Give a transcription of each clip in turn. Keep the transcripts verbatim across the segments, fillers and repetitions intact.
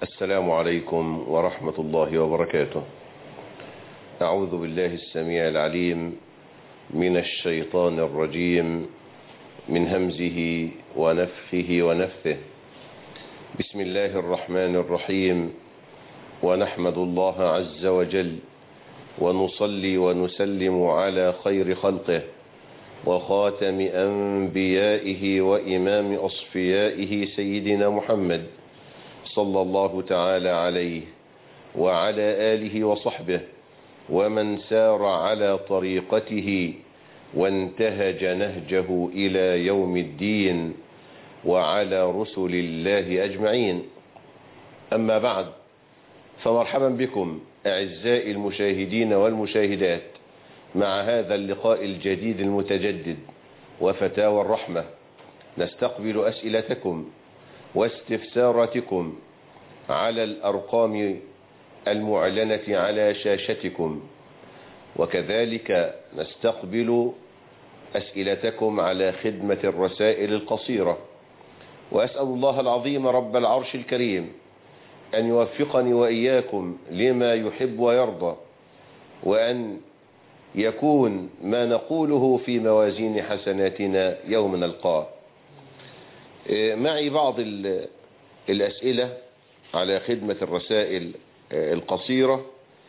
السلام عليكم ورحمة الله وبركاته. أعوذ بالله السميع العليم من الشيطان الرجيم من همزه ونفخه ونفثه. بسم الله الرحمن الرحيم، ونحمد الله عز وجل ونصلي ونسلم على خير خلقه وخاتم أنبيائه وإمام أصفيائه سيدنا محمد صلى الله تعالى عليه وعلى آله وصحبه ومن سار على طريقته وانتهج نهجه إلى يوم الدين وعلى رسل الله أجمعين. أما بعد، فمرحبا بكم أعزائي المشاهدين والمشاهدات مع هذا اللقاء الجديد المتجدد وفتاوى الرحمة. نستقبل أسئلتكم واستفساراتكم على الأرقام المعلنة على شاشتكم، وكذلك نستقبل أسئلتكم على خدمة الرسائل القصيرة. وأسأل الله العظيم رب العرش الكريم أن يوفقني وإياكم لما يحب ويرضى، وأن يكون ما نقوله في موازين حسناتنا يوم نلقاه. معي بعض الأسئلة على خدمة الرسائل القصيرة.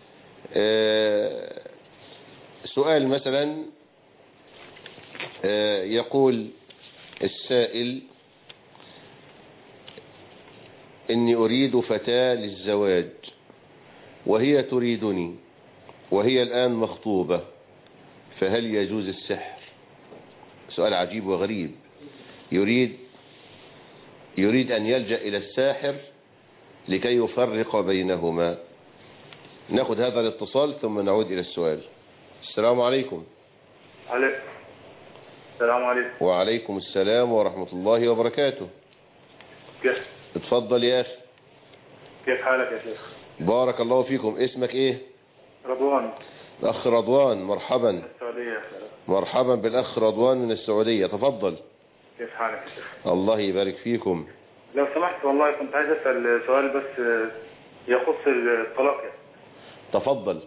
سؤال مثلا يقول السائل: إني أريد فتاة للزواج وهي تريدني وهي الآن مخطوبة، فهل يجوز السحر؟ سؤال عجيب وغريب. يريد يريد أن يلجأ إلى الساحر لكي يفرق بينهما. نأخذ هذا الاتصال ثم نعود إلى السؤال. السلام عليكم. عليكم السلام. عليكم. وعليكم السلام ورحمة الله وبركاته. كيف؟ اتفضل يا أخي. كيف حالك يا شيخ؟ بارك الله فيكم. اسمك إيه؟ رضوان. الأخ رضوان، مرحبا. من السعودية. مرحبا بالأخ رضوان من السعودية، تفضل. كيف حالك يا شيخ؟ الله يبارك فيكم. لو سمحت والله كنت عايز أسأل سؤال بس يخص الطلاق. تفضل،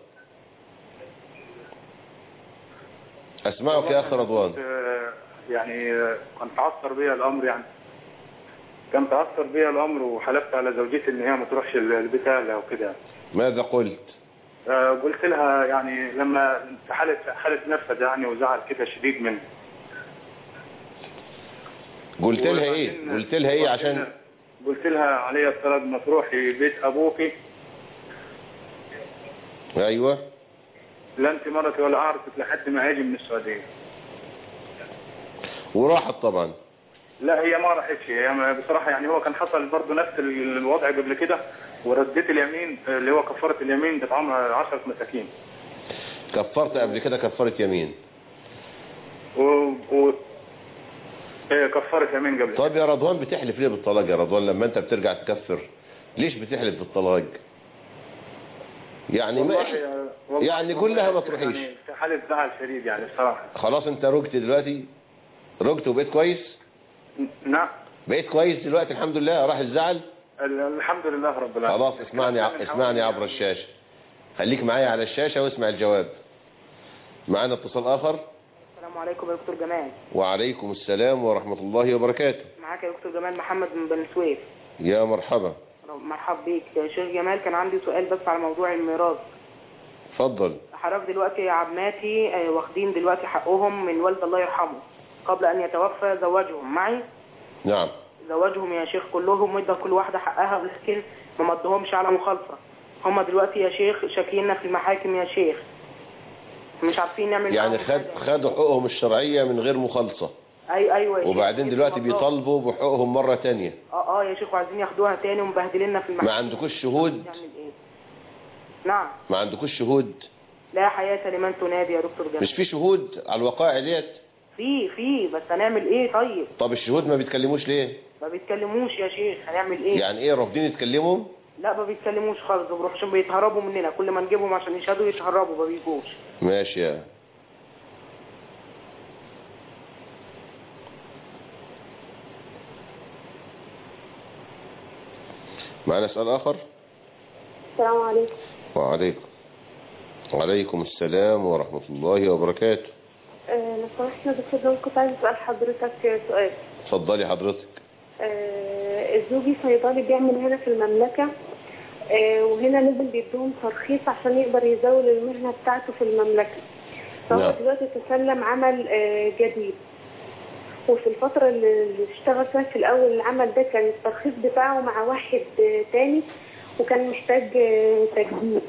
أسمعك يا أخ رضوان. يعني كان تعثر بي الأمر يعني كان تعثر بي الأمر وحلفت على زوجتي إن هي ما تروحش البيت أهلها وكده. ماذا قلت؟ آه قلت لها يعني لما حالة حالة نفسها يعني وزعل كده شديد مني. قلت لها ايه؟ قلت لها ايه عشان قلت لها علي الطلب ما تروحي بيت ابوكي. ايوه. لا انت مرتي ولا اعرفك لحد ما اجي من السعوديه. وراحت طبعا. لا هي ما راحتش، هي بصراحه يعني هو كان حصل برضه نفس الوضع قبل كده، ورديت اليمين اللي هو كفاره اليمين بطعمها عشرة مساكين. كفرت قبل كده كفاره يمين؟ و, و... ايه كفاره يمين قبل. طب يا رضوان بتحلف ليه بالطلاق يا رضوان لما انت بترجع تكفر؟ ليش بتحلف بالطلاق؟ يعني ما يعني كلها ما تروحيش. يعني في حاله زعل شديد يعني الصراحه. خلاص انت رجت دلوقتي؟ رجت وبقيت كويس؟ نعم بقيت كويس دلوقتي الحمد لله. راح الزعل الحمد لله رب العالمين. خلاص اسمعني اسمعني عبر الشاشه، خليك معايا على الشاشه واسمع الجواب. معانا اتصال اخر. السلام عليكم يا دكتور جمال. وعليكم السلام ورحمة الله وبركاته. معاك يا دكتور جمال محمد من بني سويف. يا مرحبا. مرحبا بيك يا شيخ جمال. كان عندي سؤال بس على موضوع الميراث. اتفضل. حضرتك دلوقتي عماتي واخدين دلوقتي حقهم من والد الله يرحمه قبل ان يتوفى زوجهم معي. نعم. زوجهم يا شيخ كلهم وادى كل واحدة حقها، ولكن ما مدهمش على مخالفة. هم دلوقتي يا شيخ شاكينا في المحاكم يا شيخ، مش عارفين نعمل يعني خد خدوا حقوقهم الشرعية من غير مخالصة. اي ايوه يا شيخ. وبعدين دلوقتي بيطالبوا بحقوقهم مرة تانية. اه اه يا شيخ، وعايزين ياخدوها تاني ومبهدليننا في المحاكم. ما عندكوش شهود؟ ايه؟ نعم. ما عندكوش شهود؟ لا حياة لمن تنادي يا دكتور جمال. مش في شهود على الوقائع ديت؟ في في بس هنعمل ايه طيب؟ طب الشهود ما بيتكلموش ليه؟ ما بيتكلموش يا شيخ، هنعمل ايه؟ يعني ايه رافضين يتكلموا؟ لا ما بيتكلموش خالص، وبيروحوا بيتهربوا مننا، كل ما نجيبهم عشان يشهدوا يتهربوا ما بيجوش. ماشي يا معنا سؤال آخر. السلام عليكم. وعليكم وعليكم السلام ورحمة الله وبركاته. آه، لو سمحت يا دكتور كنت عايز اسال حضرتك سؤال. اتفضلي حضرتك. آه، زوجي صيدلي بيعمل هنا في المملكه، آه، وهنا لازم بيدوهم ترخيص عشان يقدر يزاول المهنه بتاعته في المملكه. فهو نعم. دلوقتي تسلم عمل آه، جديد، وفي الفتره اللي اشتغل فيها في الاول العمل ده كان الترخيص بتاعه مع واحد آه، تاني، وكان محتاج آه، تجديد.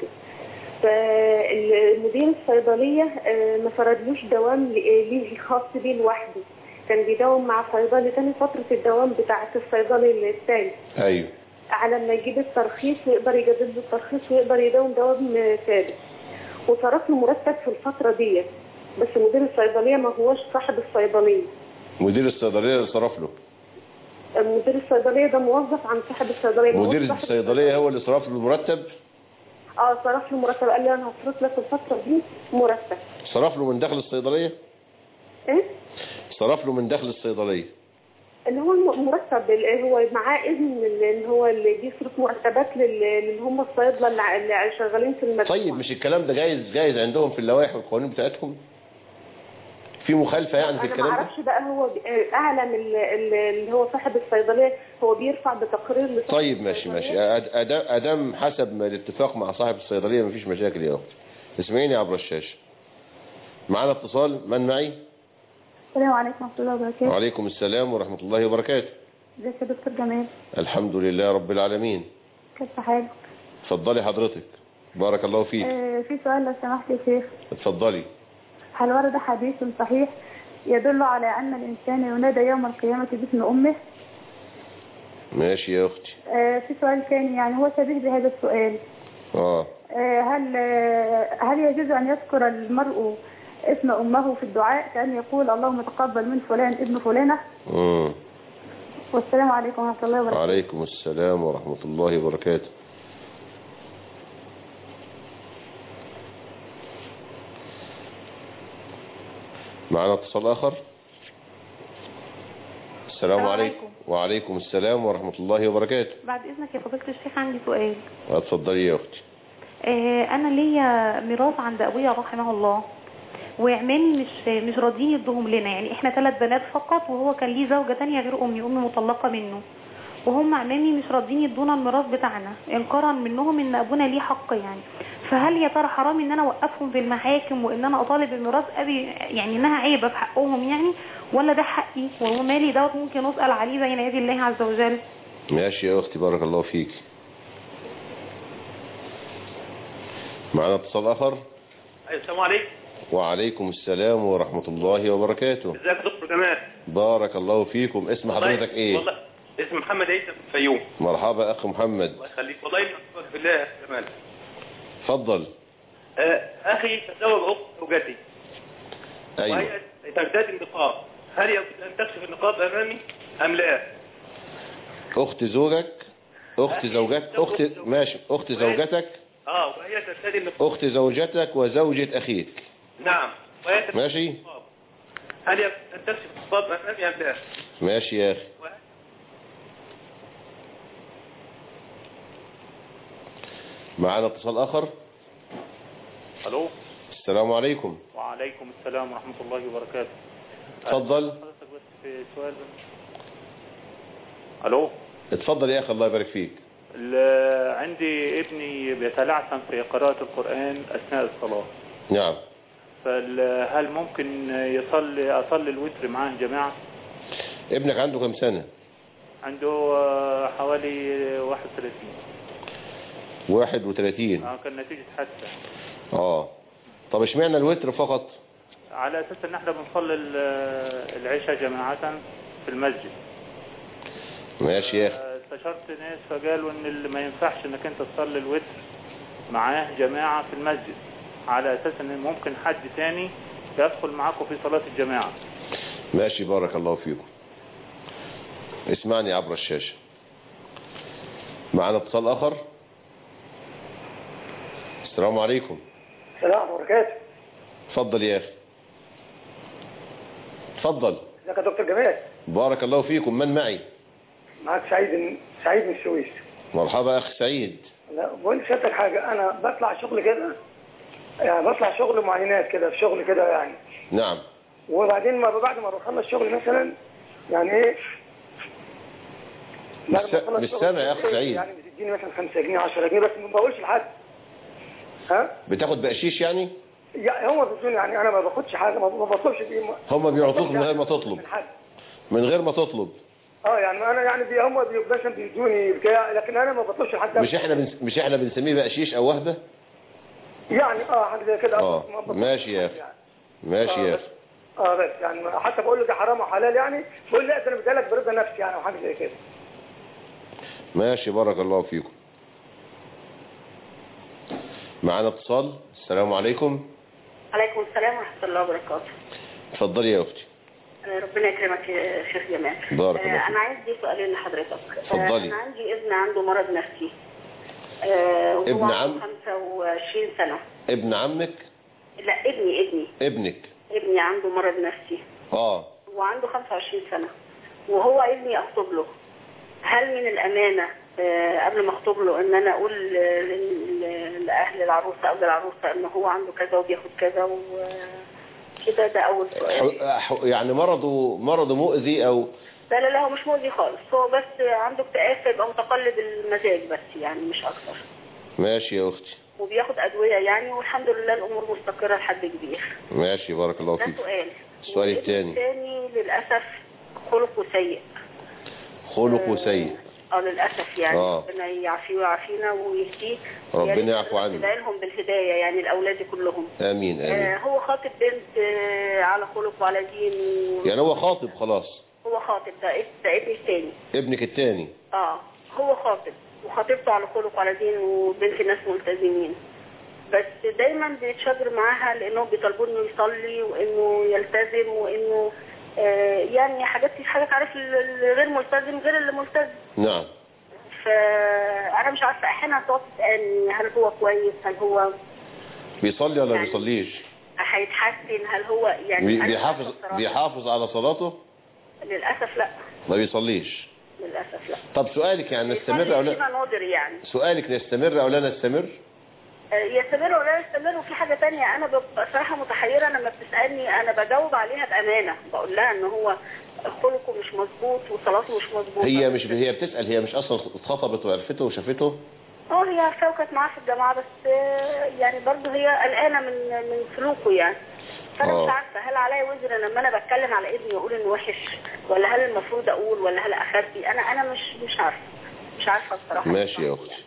فالمدير الصيدلية ما فرضلوش دوام ليه خاص بيه لوحده، كان بيداوم مع صيدلي تاني فترة الدوام بتاعة الصيدلي الثاني. ايوه. على ما يجيب الترخيص ويقدر يجدد له الترخيص ويقدر يداوم دوام ثابت، وصرف له مرتب في الفترة دي، بس مدير الصيدلية ما هوش صاحب الصيدلية. مدير الصيدلية اللي صرف له؟ مدير الصيدلية ده موظف عن صاحب الصيدلية. مدير الصيدلية هو اللي صرف له المرتب؟ اه صرف له مرتب، قال لي انا هصرف لك الفترة دي مرتب. صرف له من داخل الصيدلية؟ ايه؟ صرف له من داخل الصيدلية اللي هو المرتب، اللي هو معاه اذن اللي هو اللي بيصرف مرتبات اللي هم الصيادله اللي شغالين في المجموعه. طيب مش الكلام ده جايز جايز عندهم في اللوائح والقوانين بتاعتهم؟ في مخالفه يعني في الكلام ده؟ انا ما اعرفش بقى، هو اعلم اللي هو صاحب الصيدليه هو بيرفع بتقرير لصاحب. طيب ماشي ماشي ادام حسب ما الاتفاق مع صاحب الصيدليه مفيش مشاكل يا اختي. اسمعيني عبر الشاشه. معانا اتصال، من معي؟ السلام عليكم ورحمه الله وبركاته. وعليكم السلام ورحمه الله وبركاته. ازيك يا دكتور جمال؟ الحمد لله رب العالمين. كيف حالك؟ اتفضلي حضرتك، بارك الله فيك. آه في سؤال لو سمحت يا شيخ. اتفضلي. هل ورد حديث صحيح يدل على أن الإنسان ينادى يوم القيامة باسم أمه؟ ماشي يا أختي. آه في سؤال ثاني يعني هو شبيه بهذا السؤال. آه. آه هل آه هل يجوز أن يذكر المرء اسم أمه في الدعاء كأن يقول اللهم تقبل من فلان ابن فلانة؟ امم والسلام عليكم ورحمة الله وبركاته. وعليكم السلام ورحمة الله وبركاته. معنا اتصال آخر. السلام عليكم. وعليكم السلام ورحمة الله وبركاته. بعد إذنك يا فضيلة الشيخ عندي سؤال. اتفضلي يا أختي. آه أنا ليا ميراث عند أبويا رحمه الله، وعمامي مش مش راضيين يدوهم لنا، يعني احنا ثلاث بنات فقط، وهو كان ليه زوجة تانية غير أمي، أمي مطلقة منه، وهم عمامي مش راضيين يدونا الميراث بتاعنا انكارا منهم ان ابونا ليه حق يعني. فهل يا ترى حرام ان انا اوقفهم في المحاكم وان انا اطالب الميراث ابي، يعني انها عيبه في حقهم يعني، ولا ده حقي وهو مالي دوت ممكن اسال عليه بين يدي الله عز وجل؟ ماشي يا اختي، بارك الله فيك. معنا اتصال اخر. السلام عليكم. وعليكم السلام ورحمة الله وبركاته. ازيك يا دكتور جمال؟ بارك الله فيكم. اسم حضرتك ايه؟ والله اسم محمد عيسى في الفيوم. مرحبا اخ محمد. الله يخليك، والله ينصرك بالله يا جمال. اتفضل. آه اخي تزوج اخت زوجتي. ايوه. وهي ترتدي النقاب، هل يجوز ان تكشف النقاب امامي ام لا؟ اخت زوجك، اخت زوجتك، اخت ماشي، اخت زوجتك. اه وهي ترتدي النقاب. اخت زوجتك وزوجة اخيك. نعم. وهي ماشي. النقاب. هل يجوز ان تكشف النقاب امامي ام لا؟ ماشي يا اخي. معانا اتصال اخر. الو. السلام عليكم. وعليكم السلام ورحمة الله وبركاته. اتفضل. حضرتك بس في سؤال بس. الو. اتفضل يا اخي، الله يبارك فيك. عندي ابني بيتلعثم في قراءة القرآن اثناء الصلاة. نعم. فهل ممكن يصلي اصلي الوتر معاه جماعة؟ ابنك عنده كم سنة؟ عنده حوالي واحد وثلاثين. واحد وثلاثين. اه كان نتيجة حادثة. اه طب اشمعنى الوتر فقط؟ على اساس ان احنا بنصلي العشاء جماعة في المسجد. ماشي يا اخي. استشرت ناس فقالوا ان اللي ما ينفعش انك انت تصلي الوتر معاه جماعة في المسجد، على اساس ان ممكن حد تاني يدخل معاكم في صلاة الجماعة. ماشي، بارك الله فيكم. اسمعني عبر الشاشة. معنا اتصال اخر. السلام عليكم. السلام عليكم وبركاته. اتفضل يا اخي. اتفضل. ازيك يا دكتور جمال؟ بارك الله فيكم. من معي؟ معك سعيد سعيد من السويس. مرحبا اخ سعيد. لا بقول لسيادتك حاجه، انا بطلع شغل كده، يعني بطلع شغل معينات كده في شغل كده يعني. نعم. وبعدين ما بعد ما بخلص شغل مثلا يعني ايه مش سامع يا اخ سعيد. يعني بتديني مثلا خمسة جنيه عشرة جنيه بس ما بقولش لحد. ها بتاخد بقشيش يعني؟ يعني هم بيدوني، يعني انا ما باخدش حاجه، ما بطلبش دي. هم بيعطوك من غير ما تطلب؟ من حد. من غير ما تطلب. اه يعني انا يعني بي هم مثلا بيدوني بتاع، لكن انا ما بطلبش لحد. مش احنا بنس... مش احنا بنسميه بقشيش او وهده؟ يعني اه حاجه زي كده. اه ماشي يا اخي. يعني. ماشي يا اخي. اه بس يعني حتى بقول له ده حرام وحلال، يعني بقول لا انا بدي لك برضا نفسي يعني، او حاجه زي كده. ماشي بارك الله فيكم. معانا اتصال. السلام عليكم. عليكم السلام ورحمه الله وبركاته. اتفضلي يا اختي. ربنا يكرمك يا شيخ جمال. بارك الله فيك. انا عندي سؤالين لحضرتك. اتفضلي. انا عندي ابن عنده مرض نفسي. آه ابن عم؟ خمسة وعشرين سنة. ابن عمك؟ لا ابني ابني ابنك. ابني عنده مرض نفسي. اه وعنده خمسة وعشرين سنة، وهو ابني اخطب له. هل من الامانة آه قبل ما اخطب له ان انا اقول لاهل العروسة او للعروسة ان هو عنده كذا وبياخد كذا وكده؟ ده اول سؤال. يعني مرضه مرضه مؤذي او؟ لا لا لا، هو مش مؤذي خالص، هو بس عنده اكتئاب، فيبقى متقلب المزاج بس يعني، مش اكتر. ماشي يا اختي. وبياخد ادويه يعني، والحمد لله الامور مستقره لحد كبير. ماشي بارك الله فيك. ده سؤال. السؤال الثاني. الثاني للاسف خلقه سيء. خلقه سيء. اه للاسف يعني. آه. ربنا يعافيه ويعافينا ويهديه. ربنا يعفو عنه. يدعي لهم بالهدايه يعني، الاولاد كلهم. امين امين. آه هو خاطب بنت آه على خلق وعلى دين و... يعني هو خاطب خلاص؟ هو خاطب. ده ده ابني الثاني. ابنك الثاني؟ اه هو خاطب وخطيبته على خلق وعلى دين وبنت ناس ملتزمين، بس دايما بيتشاجر معاها لانه بيطالبوا انه يصلي وانه يلتزم وانه آه يعني حاجات حاجات عارف اللي غير ملتزم غير اللي ملتزم. نعم. فانا مش عارفه، احيانا تقعد تسالني هل هو كويس، هل هو بيصلي ولا يعني بيصليش؟ هيتحسن، هل هو يعني بيحافظ بيحافظ على صلاته؟ للاسف لا. ما بيصليش للاسف لا. طب سؤالك يعني نستمر او لا؟ نادر يعني. سؤالك نستمر او لا نستمر؟ يستمر ولا يستمر. وفي حاجة تانية أنا ببقى صراحة متحيرة لما بتسألني، أنا بجاوب عليها بأمانة، بقول لها إن هو خلقه مش مظبوط وصلاته مش مظبوط. هي مش هي بتسأل، هي مش أصلا اتخطبت وعرفته وشافته؟ اه هي عارفاه وكانت معاه في الجامعة، بس يعني برضه هي قلقانة من من سلوكه يعني. فأنا أوه. مش عارفة هل عليا وزر لما أنا بتكلم على ابني أقول إنه وحش، ولا هل المفروض أقول، ولا هل أخبي؟ أنا أنا مش مش عارفة مش عارفة الصراحة. ماشي يا أختي.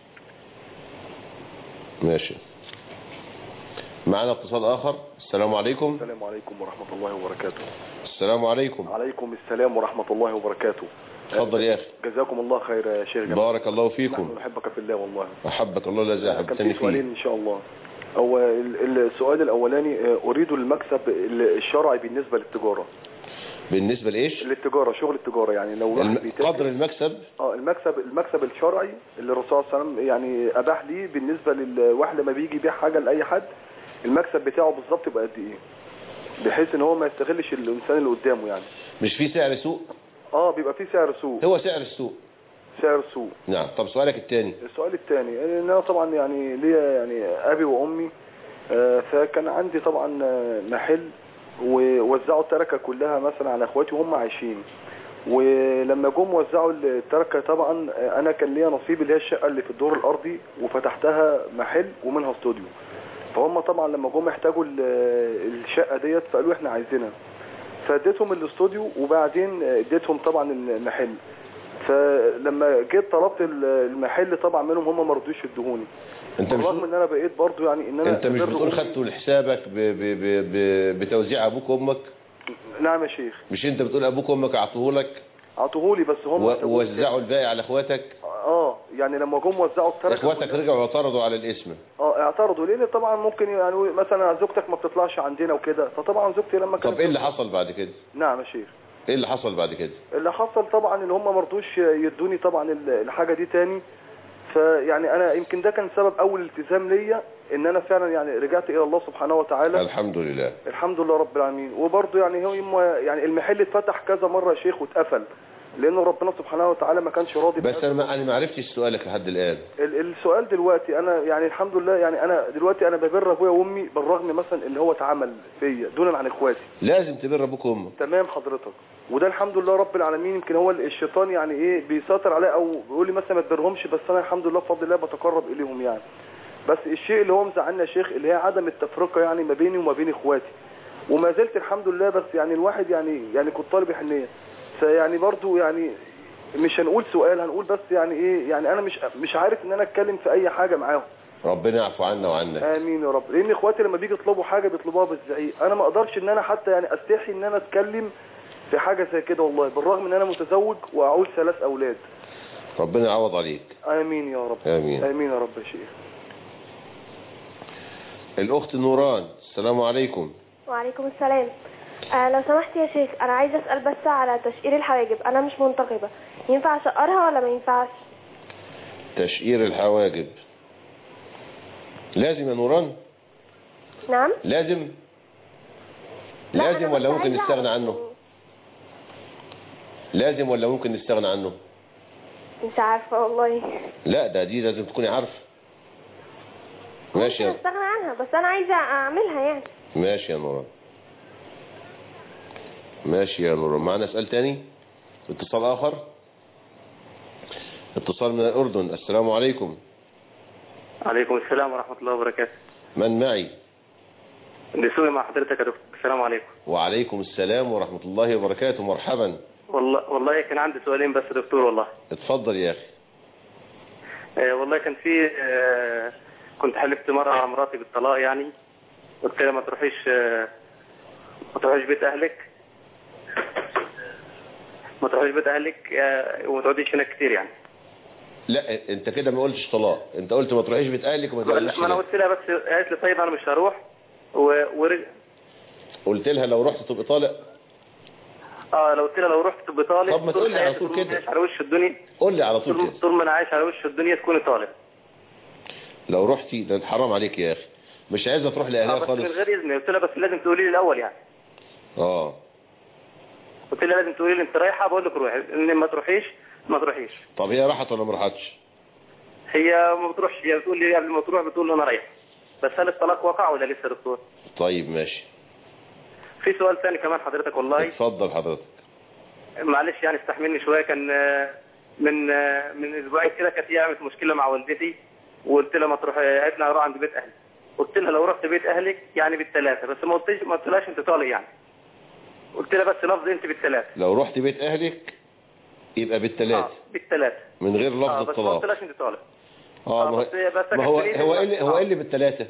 ماشي. معنا اتصال آخر. السلام عليكم. السلام عليكم ورحمة الله وبركاته. السلام عليكم. عليكم السلام ورحمة الله وبركاته. اتفضل يا أخي. جزاكم الله خير يا شيخ جمال. بارك الله فيكم. نحن نحبك في الله والله. أحبك الله الذي أحببتني فيه. كان في سؤالين إن شاء الله. هو السؤال الأولاني، أريد المكسب الشرعي بالنسبة للتجارة. بالنسبة لإيش؟ للتجارة، شغل التجارة يعني. لو الم... قدر المكسب؟ اه المكسب المكسب الشرعي اللي الرسول صلى الله عليه وسلم يعني أباح ليه بالنسبة للواحد لما بيجي يبيع حاجة لأي حد، المكسب بتاعه بالظبط يبقى قد إيه؟ بحيث إن هو ما يستغلش الإنسان اللي قدامه يعني. مش في سعر سوق؟ اه بيبقى في سعر سوق. هو سعر السوق. سعر السوق. نعم. طب سؤالك الثاني. السؤال الثاني ان انا طبعا يعني ليا يعني ابي وامي، آه فكان عندي طبعا محل ووزعوا التركه كلها مثلا على اخواتي وهم عايشين، ولما جم وزعوا التركه طبعا انا كان ليا نصيب اللي هي الشقه اللي في الدور الارضي وفتحتها محل ومنها استوديو. فهم طبعا لما جم احتاجوا الشقه ديت فقالوا احنا عايزينها، فاديتهم الاستوديو وبعدين اديتهم طبعا المحل. فلما جيت طلبت المحل طبعا منهم هم ما رضوش يدهوني. انت مش رغم ان انا بقيت برضو يعني ان انا انت مش بتقول خدته لحسابك ب... ب... ب... ب... بتوزيع ابوك وامك؟ نعم يا شيخ. مش انت بتقول ابوك وامك اعطوه لك؟ اعطوه لي بس هم و... ووزعوا الباقي على اخواتك؟ اه يعني لما جم وزعوا التركه اخواتك رجعوا واعترضوا على الاسم؟ اه اعترضوا لان طبعا ممكن يعني مثلا زوجتك ما بتطلعش عندنا وكده، فطبعا زوجتي لما كانت. طب ايه اللي حصل بعد كده؟ نعم يا شيخ. ايه اللي حصل بعد كده؟ اللي حصل طبعا ان هم ما رضوش يدوني طبعا الحاجه دي تاني، فيعني انا يمكن ده كان سبب اول التزام ليا ان انا فعلا يعني رجعت الى الله سبحانه وتعالى. الحمد لله. الحمد لله رب العالمين. وبرضه يعني هو يعني المحل اتفتح كذا مره يا شيخ واتقفل، لأنه ربنا سبحانه وتعالى ما كانش راضي. بس أنا ما, أنا ما عرفتش سؤالك لحد الآن. السؤال دلوقتي أنا يعني الحمد لله يعني أنا دلوقتي أنا ببر أبويا وأمي بالرغم مثلا اللي هو اتعمل فيا دونا عن إخواتي. لازم تبر أبوك وأمك. تمام حضرتك. وده الحمد لله رب العالمين. يمكن هو الشيطان يعني إيه بيسيطر عليه أو بيقول لي مثلا ما تبرهمش، بس أنا الحمد لله بفضل الله بتقرب إليهم يعني. بس الشيء اللي هو مزعلنا يا شيخ اللي هي عدم التفرقة يعني ما بيني وما بين إخواتي. وما زلت الحمد لله، بس يعني الواحد يعني يعني كنت طالب حنية. فيعني برضو يعني مش هنقول سؤال، هنقول بس يعني ايه يعني انا مش مش عارف ان انا اتكلم في اي حاجة معاهم. ربنا يعفو عنا وعنك. امين يا رب. لان اخواتي لما بيجي يطلبوا حاجة بيطلبوها بالزعيق، انا ما اقدرش ان انا حتى يعني استحي ان انا اتكلم في حاجة زي كده والله، بالرغم ان انا متزوج واعول ثلاث اولاد. ربنا يعوض عليك. امين يا رب. امين. امين يا رب يا شيخ. الاخت نوران، السلام عليكم. وعليكم السلام. آه لو سمحت يا شيخ انا عايزه اسال بس على تشقير الحواجب، انا مش منتقبه، ينفع اشقرها ولا ما ينفعش؟ تشقير الحواجب لازم يا نوران؟ نعم لازم لازم ولا ممكن نستغنى عنه؟ لازم ولا ممكن نستغنى عنه؟ مش عارفه والله. لا ده دي لازم تكوني عارفه. ماشي. ممكن استغنى عنها بس انا عايزه اعملها يعني. ماشي يا نوران. ماشي يا نوران. معنا سؤال تاني؟ اتصال اخر. اتصال من الاردن. السلام عليكم. عليكم السلام ورحمة الله وبركاته. من معي؟ دسوقي مع حضرتك يا دكتور. السلام عليكم. وعليكم السلام ورحمة الله وبركاته. مرحبا. والله والله كان عندي سؤالين بس يا دكتور والله. اتفضل يا اخي. آه والله كان في آه كنت حلفت مرة على مراتي بالطلاق يعني، قلت لها ما تروحيش آه ما تروحيش بيت اهلك ما تروحيش بيت اهلك آه وما تقعديش هناك كتير يعني. لا انت كده ما قلتش طلاق، انت قلت ما تروحيش بيت اهلك وما تقعديش. ما انا قلت لها بس قالت لي طيب انا مش هروح ورجع. قلت لها لو رحت تبقى طالق. اه لو قلت لها لو رحت تبقى طالق. طب ما تقول لي على طول كده. على وش الدنيا. قول لي على طول كده. طول ما انا عايش على وش الدنيا تكوني طالق. لو رحتي ده حرام عليك يا اخي، مش عايزه تروح لاهلها آه خالص. من غير اذن. قلت لها بس لازم تقولي لي الاول يعني. اه قلت لها لازم تقولي لي انت رايحه، بقول لك روحي، ان ما تروحيش ما تروحيش. طب هي راحت ولا ما راحتش؟ هي ما بتروحش، هي بتقول لي قبل ما تروح بتقول لي انا رايحه. بس هل الطلاق وقع ولا لسه يا دكتور؟ طيب ماشي. في سؤال ثاني كمان حضرتك والله. اتفضل حضرتك. معلش يعني استحملني شويه. كان من من اسبوعين كده كانت هي عملت مشكله مع والدتي وقلت لها ما تروح، قالت لي هروح عند بيت اهلي. قلت لها لو رحت بيت اهلك يعني بالثلاثه، بس ما قلتش ما قلتلهاش انت طالق يعني. قلت لها بس لفظ انت بالثلاثه. لو رحت بيت اهلك يبقى بالثلاثه. اه بالثلاثه من غير لفظ آه الطلاق. بس ما قلتلهاش انت طالق. اه ما, بس بس ما هو هو ايه اللي هو ايه اللي بالثلاثه؟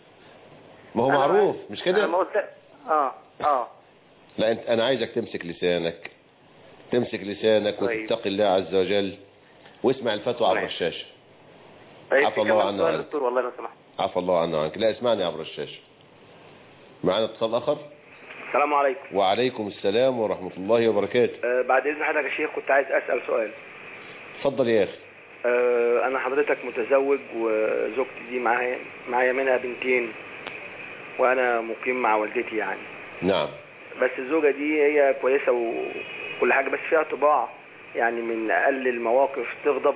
ما هو معروف مش كده؟ انا ما قلت اه اه لا انت انا عايزك تمسك لسانك، تمسك لسانك وتتقي الله عز وجل واسمع الفتوى عبر الشاشه. عفى الله عنا وعنك. دكتور والله لو سمحت. عفى الله عنا وعنك. لا اسمعني عبر الشاشه. معانا اتصال اخر. السلام عليكم. وعليكم السلام ورحمه الله وبركاته. أه بعد اذن حضرتك يا شيخ كنت عايز اسال سؤال. اتفضل يا اخي. أه انا حضرتك متزوج وزوجتي دي معايا معايا منها بنتين وانا مقيم مع والدتي يعني. نعم. بس الزوجه دي هي كويسه وكل حاجه، بس فيها طباع يعني من اقل المواقف تغضب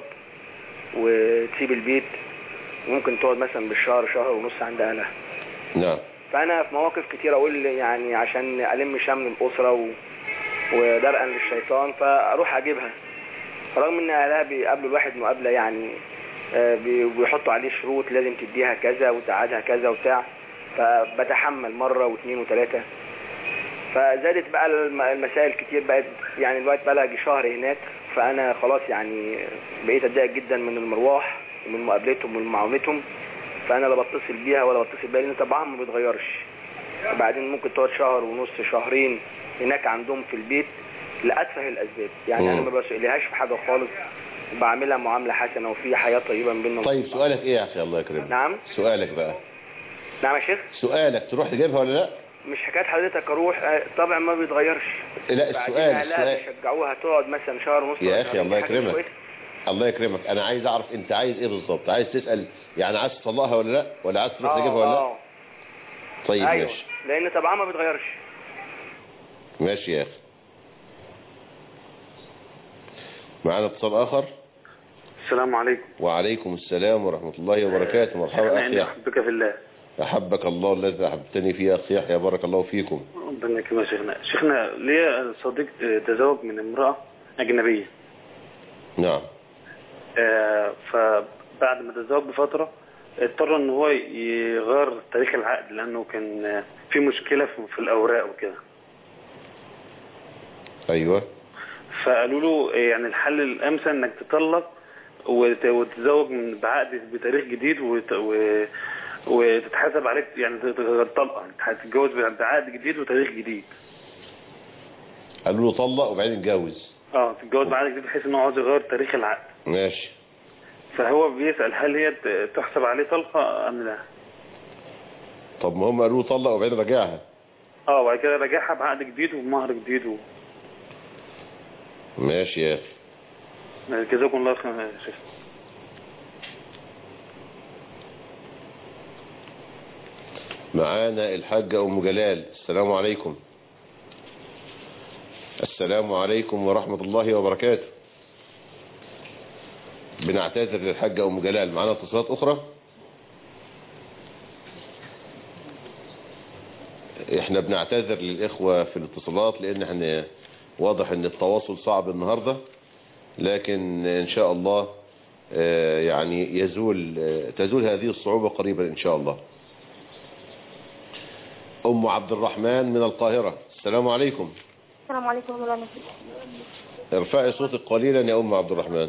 وتسيب البيت وممكن تقعد مثلا بالشهر شهر ونص عند اهلها. نعم. فانا في مواقف كتير اقول يعني عشان الم شمل الاسره و... ودرءا للشيطان فاروح اجيبها، رغم ان اهلها بيقابلوا الواحد مقابله يعني بيحطوا عليه شروط لازم تديها كذا وتقعدها كذا وبتاع، فبتحمل مره واثنين وثلاثه. فزادت بقى المسائل كتير، بقت يعني الوقت بقى لها شهر هناك، فانا خلاص يعني بقيت اتضايق جدا من المروح ومن مقابلتهم ومن معاملتهم، فانا لا بتصل بيها ولا بتصل بيها لان طبعا ما بيتغيرش. وبعدين ممكن تقعد شهر ونص شهرين هناك عندهم في البيت لأتفه الاسباب يعني. م. انا ما بسألهاش في حاجه خالص وبعملها معامله حسنه وفي حياه طيبه ما بيننا. طيب سؤالك ايه يا اخي الله يكرمك؟ نعم. سؤالك بقى. نعم يا شيخ. سؤالك تروح تجيبها ولا لا؟ مش حكايه حضرتك اروح، طبعا ما بيتغيرش. لا السؤال السؤال بيشجعوها تقعد مثلا شهر ونص يا اخي الله يكرمك. الله يكرمك انا عايز اعرف انت عايز ايه بالظبط. عايز تسال يعني عايز تطلقها ولا لا، ولا عايز تروح تجيبها ولا لا؟ طيب أيوة. ماشي. لان طبعا ما بيتغيرش. ماشي يا اخي. معانا اتصال آخر. السلام عليكم. وعليكم السلام ورحمة الله وبركاته. مرحبا أخي يحيى. أحبك في الله. أحبك الله الذي أحببتني فيه أخي يحيى، بارك الله فيكم. ربنا يكرمك يا شيخنا. شيخنا ليا صديق تزوج من امرأة أجنبية. نعم. آه فبعد ما تزوج بفترة اضطر ان هو يغير تاريخ العقد لأنه كان في مشكلة في الأوراق وكده. أيوة. فقالوا له يعني الحل الأمثل انك تطلق وتتزوج من بعقد بتاريخ جديد وتتحاسب عليك، يعني تطلق هتتجوز بعقد جديد وتاريخ جديد. قالوا له طلق وبعدين اتجوز. اه تتجوز بعقد جديد بحيث انه عاوز يغير تاريخ العقد. ماشي. فهو بيسأل هل هي تحسب عليه طلقة ام لا؟ طب ما هم قالوا له طلق وبعدين رجعها. اه وبعد كده رجعها بعقد جديد وبمهر جديد و... ماشي يا اخي. جزاكم الله خير يا شيخ. معانا الحاجة أم جلال. السلام عليكم. السلام عليكم ورحمة الله وبركاته. بنعتذر للحاجة أم جلال. معانا اتصالات أخرى. احنا بنعتذر للإخوة في الاتصالات لأن احنا واضح ان التواصل صعب النهاردة، لكن ان شاء الله يعني يزول تزول هذه الصعوبة قريبا ان شاء الله. ام عبد الرحمن من القاهرة. السلام عليكم. السلام عليكم ورحمة الله. ارفعي صوتك قليلا يا ام عبد الرحمن.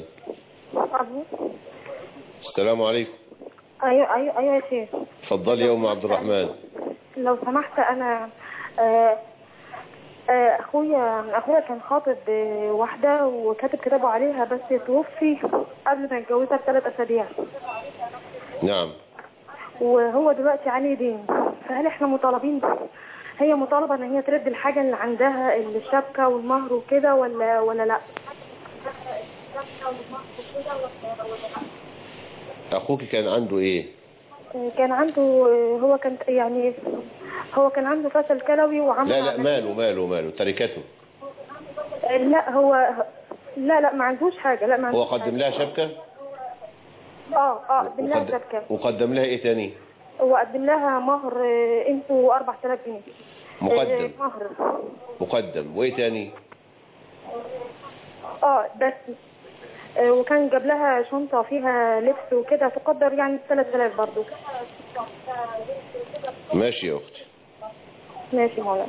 السلام عليكم. ايوه ايوه ايوه يا شيخ. اتفضلي يا ام عبد الرحمن. لو سمحت انا آه اخويا اخويا كان خاطب واحده وكاتب كتابه عليها، بس توفي قبل ما يتجوزها بثلاث اسابيع. نعم. وهو دلوقتي عليه دين، فهل احنا مطالبين، هي مطالبه ان هي ترد الحاجه اللي عندها الشبكه والمهر وكده ولا ولا لا؟ اخوك كان عنده ايه؟ كان عنده هو كان يعني هو كان عنده فشل كلوي وعمل لا لا ماله ماله ماله تركته. لا هو لا لا ما عندوش حاجة. لا ما عندوش. هو قدم لها شبكة؟ اه اه قدم لها شبكة. وقدم لها ايه تاني؟ هو قدم لها مهر قيمته أربعة آلاف جنيه. مقدم. مهر مقدم. وايه تاني؟ اه بس وكان جاب لها شنطة فيها لبس وكده تقدر يعني ثلاثة آلاف برضو. ماشي يا اختي. ماشي مولانا.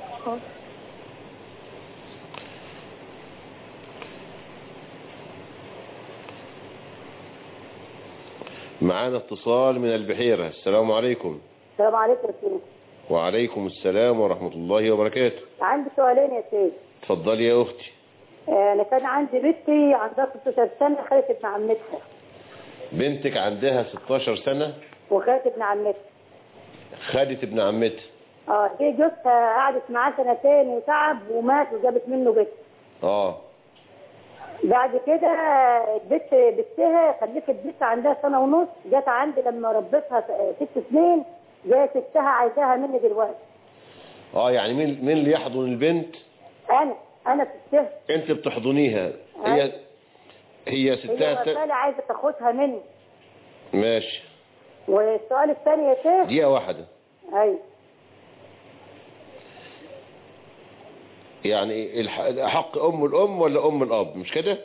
معانا اتصال من البحيرة. السلام عليكم. السلام عليكم يا سيدي. وعليكم السلام ورحمة الله وبركاته. عندي سؤالين يا سيدي. اتفضلي يا اختي. انا كان عندي بنتي عندها ستاشر سنة خدت ابن عمتها. بنتك عندها ستاشر سنة وخدت ابن عمتها. خدت ابن عمتها. اه جه جوزها قعدت معاه سنتين وتعب ومات وجابت منه بنت. اه بعد كده البنت بنتها خلفت بنت عندها سنة ونص، جت عندي لما ربيتها ست سنين جايه ستها عايزاها مني دلوقتي. اه يعني مين مين اللي يحضن البنت؟ انا انا ستها. انت بتحضنيها. هي هي ستها هي عايزه تاخدها مني. ماشي. والسؤال الثاني يا شيخ. دقيقة واحدة. ايوه. يعني حق ام الام ولا ام الاب مش كده؟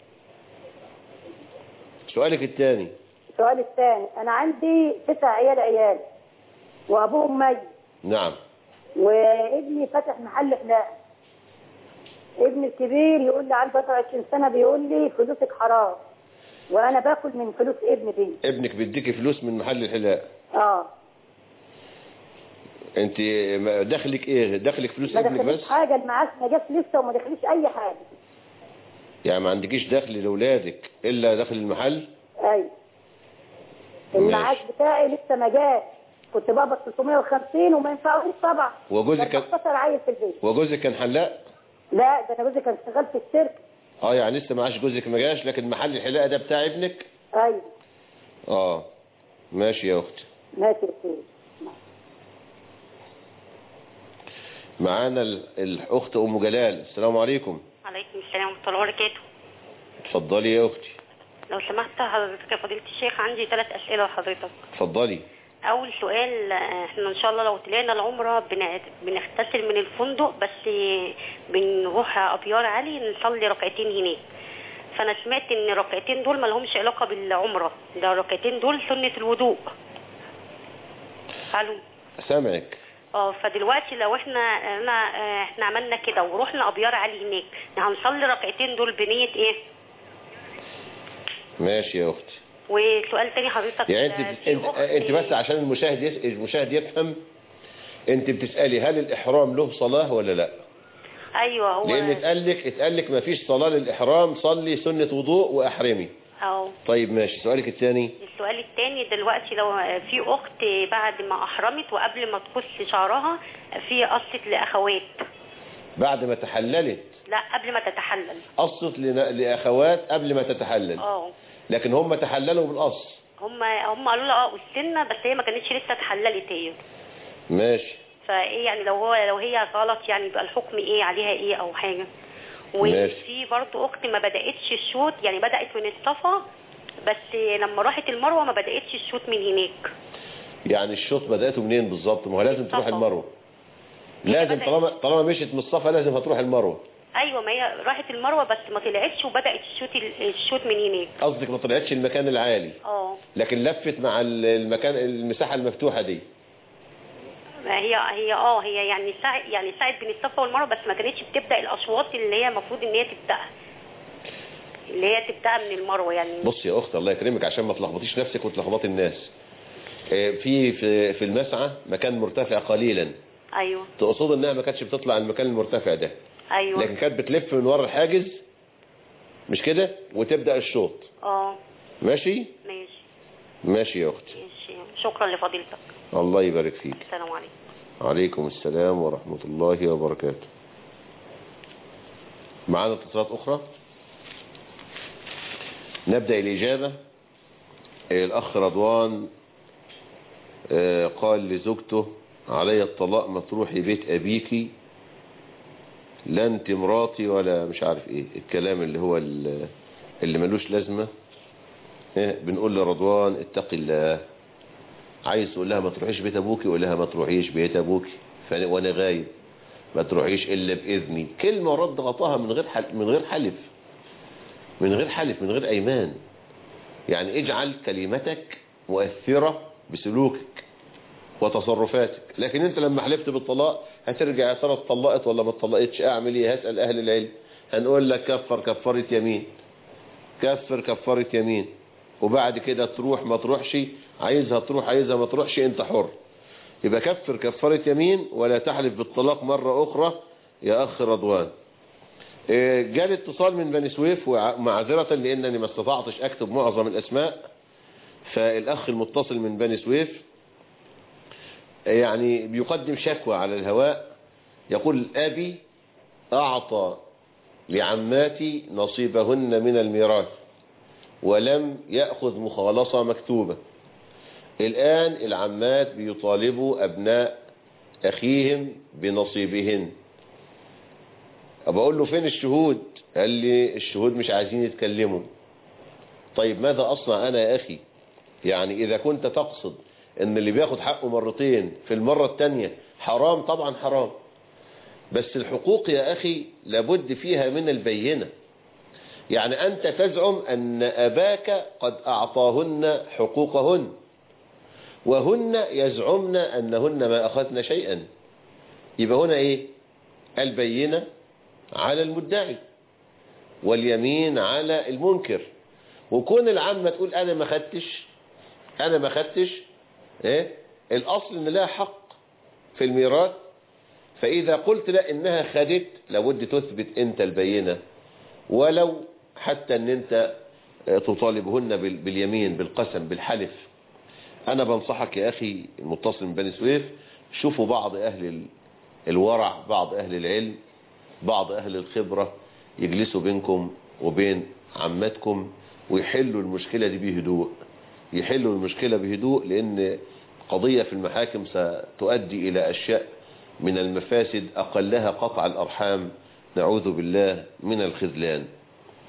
سؤالك الثاني. السؤال الثاني انا عندي تسع عيال عيال وابوهم ميت. نعم. وابني فتح محل حلاقه. ابني الكبير يقول لي على أربعة وعشرين سنة بيقول لي فلوسك حرام وانا باكل من فلوس ابني دي. ابنك بيديكي فلوس من محل الحلاقه؟ اه. انت دخلك ايه؟ دخلك فلوس ابنك بس؟ ما دخلش حاجه، المعاش ما جاش لسه وما دخلش اي حاجه. يعني ما عندكيش دخل لاولادك الا دخل المحل؟ ايوه. المعاش بتاعي لسه ما جاش، كنت بقبض ثلاثمية وخمسين وما ينفعوش طبعا. وجوزك كان اختصر عيل في البيت. وجوزك كان حلاق؟ لا ده انا جوزي كان شغال في الشركه. اه يعني لسه معاش جوزك ما جاش، لكن محل الحلاقه ده بتاع ابنك؟ ايوه. اه ماشي يا اختي. ماشي يا سيدي. معانا الاخت ام جلال. السلام عليكم. وعليكم السلام ورحمه الله وبركاته. اتفضلي يا اختي. لو سمحت حضرتك يا فضيلة الشيخ، عندي ثلاث أسئلة لحضرتك. اتفضلي. أول سؤال، احنا إن شاء الله لو طلعنا العمرة بن- بنغتسل من الفندق، بس بنروح أبيار علي نصلي ركعتين هناك. فأنا سمعت إن الركعتين دول ما لهمش علاقة بالعمرة، ده الركعتين دول سنة الوضوء. ألو. سامعك. اه فدلوقتي لو احنا انا اه، احنا عملنا كده ورحنا ابيار علي هناك، هنصلي ركعتين دول بنية ايه؟ ماشي يا اختي. وسؤال تاني حضرتك، يعني انت انت, انت بس عشان المشاهد يس... المشاهد يفهم، انت بتسالي هل الاحرام له صلاه ولا لا؟ ايوه هو لان اتقال لك اتقال لك ما فيش صلاه للاحرام، صلي سنه وضوء واحرمي. اه طيب ماشي، سؤالك الثاني. السؤال الثاني دلوقتي، لو في اخت بعد ما احرمت وقبل ما تقص شعرها في قصت لاخوات. بعد ما تحللت؟ لا قبل ما تتحلل. قصت لنا... لاخوات قبل ما تتحلل. اه لكن هم تحللوا بالقص. هم هم قالوا لها اه قصنا، بس هي ما كانتش لسه اتحللت هي. ماشي. فايه يعني لو هو لو هي غلط يعني يبقى الحكم ايه عليها، ايه او حاجه؟ وفي برضو اخت ما بداتش الشوط، يعني بدات من الصفا بس لما راحت المروه ما بداتش الشوط من هناك. يعني الشوط بداته منين بالظبط؟ ما هو لازم تروح المروه. لازم طالما طالما مشيت من الصفا لازم هتروح المروه. ايوه ما هي راحت المروه بس ما طلعتش وبدات الشوط الشوط من هناك. قصدك ما طلعتش المكان العالي. اه لكن لفت مع المكان المساحه المفتوحه دي. هي هي اه هي يعني ساعد يعني ساعد بين الصفا والمروه، بس ما كانتش بتبدا الاشواط اللي هي المفروض ان هي تبداها، اللي هي تبداها من المروه يعني. بص يا اخت الله يكرمك عشان ما تلخبطيش نفسك وتلخبطي الناس. في في في المسعى مكان مرتفع قليلا. ايوه تقصد انها ما كانتش بتطلع المكان المرتفع ده. ايوه لكن كانت بتلف من ورا الحاجز مش كده وتبدا الشوط. اه ماشي ماشي ماشي يا اختي. ماشي، شكرا لفضيلتك. الله يبارك فيك. السلام عليكم. عليكم السلام ورحمة الله وبركاته. معانا اتصالات أخرى، نبدأ الإجابة. الأخ رضوان قال لزوجته علي الطلاق ما تروحي بيت أبيكي، لا انت مراتي ولا مش عارف ايه الكلام اللي هو اللي ملوش لازمة. بنقول لرضوان اتقي الله، عايز تقول لها ما تروحيش بيت ابوكي وقول لها ما تروحيش بيت ابوكي وانا غايب، ما تروحيش الا باذني. كلمه رد غطاها من غير حل من غير حلف من غير حلف من غير ايمان. يعني اجعل كلمتك مؤثره بسلوكك وتصرفاتك. لكن انت لما حلفت بالطلاق هترجع يا ترى اتطلقت ولا ما اتطلقتش، اعمل ايه؟ هسال اهل العلم، هنقول لك كفر كفاره يمين، كفر كفاره يمين، وبعد كده تروح ما تروحش، عايزها تروح عايزها ما تروحش، انت حر. يبقى كفر كفاره يمين ولا تحلف بالطلاق مرة اخرى يا اخ رضوان. جالي اتصال من بني سويف ومعذرة لانني ما استطعتش اكتب معظم الاسماء، فالاخ المتصل من بني سويف يعني بيقدم شكوى على الهواء، يقول ابي اعطى لعماتي نصيبهن من الميراث ولم يأخذ مخالصة مكتوبة. الآن العمات بيطالبوا أبناء أخيهم بنصيبهن. أقول له فين الشهود؟ قال لي الشهود مش عايزين يتكلموا. طيب ماذا أصنع أنا يا أخي؟ يعني إذا كنت تقصد أن اللي بياخد حقه مرتين في المرة التانية حرام، طبعا حرام، بس الحقوق يا أخي لابد فيها من البينة. يعني أنت تزعم أن أباك قد أعطاهن حقوقهن وهن يزعمن أنهن ما أخذن شيئا. يبقى هنا إيه؟ البينة على المدعي واليمين على المنكر. وكون العامة تقول أنا ما خدتش أنا ما خدتش إيه؟ الأصل أن لها حق في الميراث. فإذا قلت لا إنها خدت لابد تثبت أنت البينة، ولو حتى أن أنت تطالبهن باليمين بالقسم بالحلف. أنا بنصحك يا أخي المتصل من بني سويف، شوفوا بعض أهل الورع، بعض أهل العلم، بعض أهل الخبرة، يجلسوا بينكم وبين عمتكم ويحلوا المشكلة دي بهدوء، يحلوا المشكلة بهدوء، لأن قضية في المحاكم ستؤدي إلى أشياء من المفاسد أقلها قطع الأرحام، نعوذ بالله من الخذلان.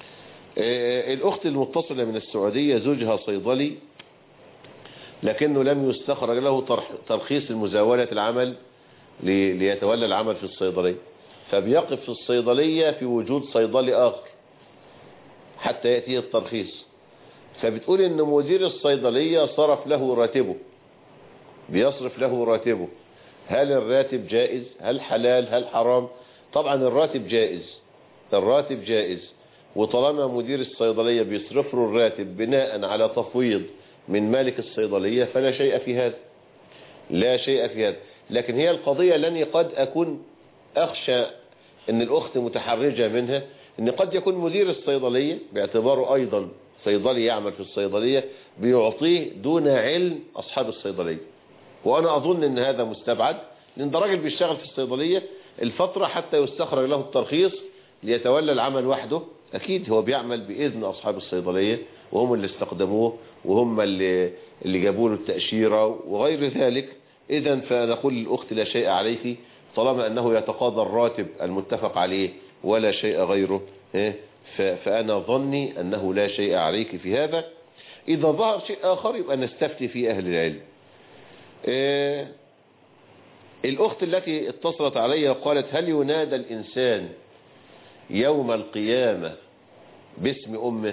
الأخت المتصلة من السعودية زوجها صيدلي لكنه لم يستخرج له ترخيص المزاولة العمل ليتولى العمل في الصيدلية، فبيقف في الصيدلية في وجود صيدلي آخر حتى يأتي الترخيص. فبتقول إن مدير الصيدلية صرف له راتبه، بيصرف له راتبه. هل الراتب جائز؟ هل حلال؟ هل حرام؟ طبعا الراتب جائز، الراتب جائز، وطالما مدير الصيدلية بيصرف له الراتب بناء على تفويض من مالك الصيدلية فلا شيء في هذا، لا شيء في هذا. لكن هي القضية لاني قد أكون أخشى أن الأخت متحرجة منها، أن قد يكون مدير الصيدلية باعتباره أيضا صيدلي يعمل في الصيدلية بيعطيه دون علم أصحاب الصيدلية، وأنا أظن أن هذا مستبعد، لأن ده راجل بيشتغل في الصيدلية الفترة حتى يستخرج له الترخيص ليتولى العمل وحده. أكيد هو بيعمل بإذن أصحاب الصيدلية وهم اللي استخدموه وهم اللي, اللي جابوا له التأشيرة وغير ذلك. إذن فنقول للأخت لا شيء عليك طالما أنه يتقاضى الراتب المتفق عليه ولا شيء غيره، فأنا ظني أنه لا شيء عليك في هذا. إذا ظهر شيء آخر يبقى نستفتي في أهل العلم. الأخت التي اتصلت علي وقالت هل ينادى الإنسان يوم القيامة باسم أمه؟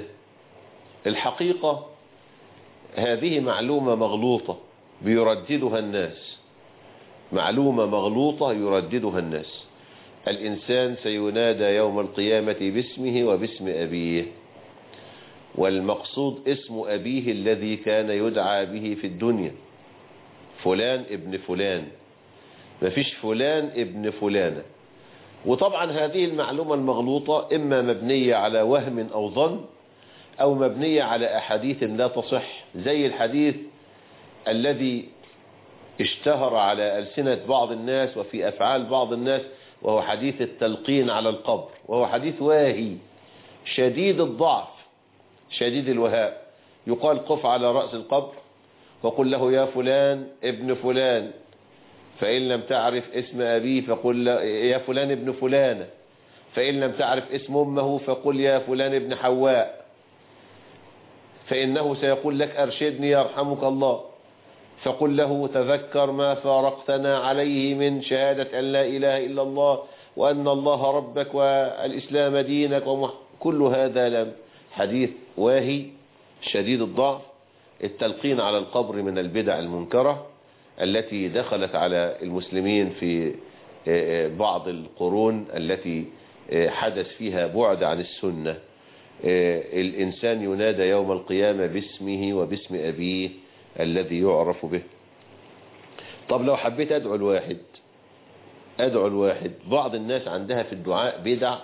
الحقيقة هذه معلومة مغلوطة بيرددها الناس، معلومة مغلوطة يرددها الناس. الإنسان سينادى يوم القيامة باسمه وباسم أبيه، والمقصود اسم أبيه الذي كان يدعى به في الدنيا، فلان ابن فلان، مفيش فلان ابن فلانة. وطبعا هذه المعلومة المغلوطة إما مبنية على وهم أو ظن أو مبنية على أحاديث لا تصح، زي الحديث الذي اشتهر على ألسنة بعض الناس وفي أفعال بعض الناس، وهو حديث التلقين على القبر، وهو حديث واهي شديد الضعف شديد الوهاء. يقال قف على رأس القبر وقل له يا فلان ابن فلان، فإن لم تعرف اسم أبيه فقل يا فلان ابن فلانة، فإن لم تعرف اسم أمه فقل يا فلان ابن حواء، فإنه سيقول لك أرشدني يرحمك الله، فقل له تذكر ما فارقتنا عليه من شهادة أن لا إله إلا الله وأن الله ربك والإسلام دينك ومح... كل هذا لم حديث واهي شديد الضعف. التلقين على القبر من البدع المنكرة التي دخلت على المسلمين في بعض القرون التي حدث فيها بعد عن السنة. الإنسان ينادى يوم القيامة باسمه وباسم أبيه الذي يعرف به. طب لو حبيت أدعو الواحد أدعو الواحد بعض الناس عندها في الدعاء بدع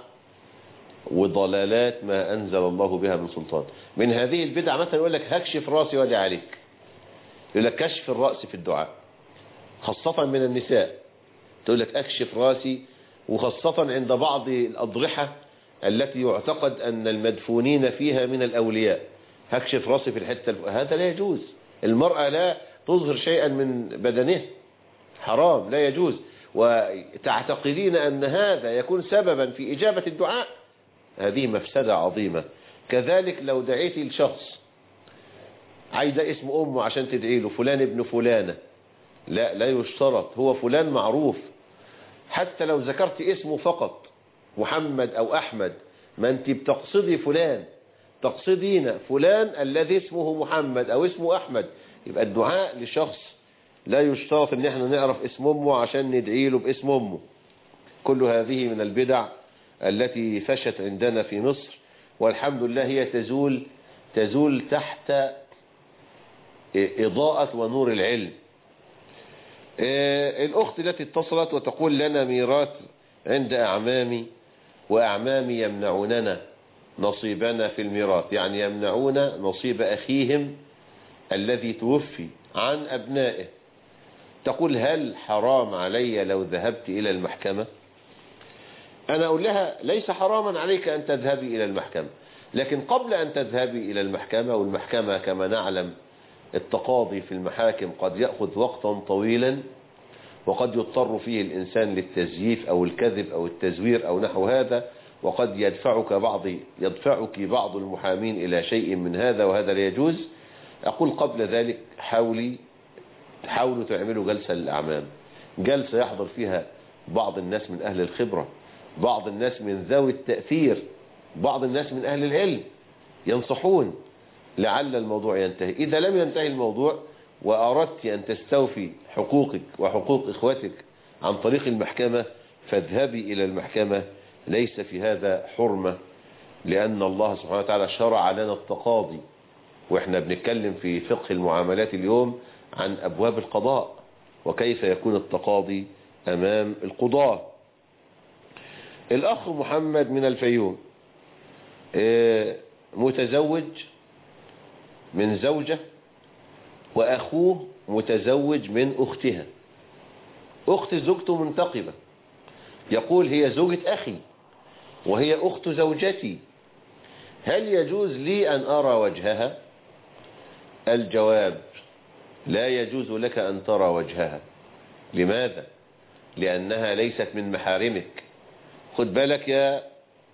وضلالات ما أنزل الله بها من سلطان. من هذه البدع مثلا يقول لك هكشف راسي وادعي عليك، يقول لك كشف الرأس في الدعاء، خاصة من النساء تقول لك أكشف راسي، وخاصة عند بعض الأضرحة التي يعتقد أن المدفونين فيها من الأولياء، هكشف راسي في الحتة. هذا لا يجوز، المرأة لا تظهر شيئا من بدنها، حرام لا يجوز. وتعتقدين أن هذا يكون سببا في إجابة الدعاء، هذه مفسدة عظيمة. كذلك لو دعيت الشخص عايزة اسم أمه عشان تدعي له فلان ابن فلانة، لا لا يشترط، هو فلان معروف. حتى لو ذكرت اسمه فقط محمد أو أحمد، ما أنت بتقصدي فلان، تقصدين فلان الذي اسمه محمد أو اسمه أحمد. يبقى الدعاء لشخص لا يشترط ان احنا نعرف اسم امه عشان ندعي له باسم امه. كل هذه من البدع التي فشت عندنا في مصر، والحمد لله هي تزول تزول تحت إضاءة ونور العلم. الأخت التي اتصلت وتقول لنا ميراث عند أعمامي، وأعمامي يمنعوننا نصيبنا في الميراث، يعني يمنعون نصيب أخيهم الذي توفي عن أبنائه. تقول هل حرام علي لو ذهبت إلى المحكمة؟ أنا أقول لها ليس حراما عليك أن تذهبي إلى المحكمة، لكن قبل أن تذهبي إلى المحكمة، والمحكمة كما نعلم التقاضي في المحاكم قد يأخذ وقتا طويلا، وقد يضطر فيه الإنسان للتزييف أو الكذب أو التزوير أو نحو هذا، وقد يدفعك بعض يدفعك بعض المحامين إلى شيء من هذا وهذا لا يجوز، أقول قبل ذلك حاولي حاولوا تعملوا جلسة للأعمام، جلسة يحضر فيها بعض الناس من أهل الخبرة، بعض الناس من ذوي التأثير، بعض الناس من أهل العلم ينصحون لعل الموضوع ينتهي. إذا لم ينتهي الموضوع وأردت أن تستوفي حقوقك وحقوق إخوتك عن طريق المحكمة فاذهبي إلى المحكمة، ليس في هذا حرمة، لأن الله سبحانه وتعالى شرع لنا التقاضي، وإحنا بنتكلم في فقه المعاملات اليوم عن أبواب القضاء وكيف يكون التقاضي أمام القضاة. الأخ محمد من الفيوم متزوج من زوجة وأخوه متزوج من أختها، أخت زوجته منتقبة، يقول هي زوجة أخي وهي أخت زوجتي، هل يجوز لي أن أرى وجهها؟ الجواب: لا يجوز لك أن ترى وجهها. لماذا؟ لأنها ليست من محارمك. خد بالك يا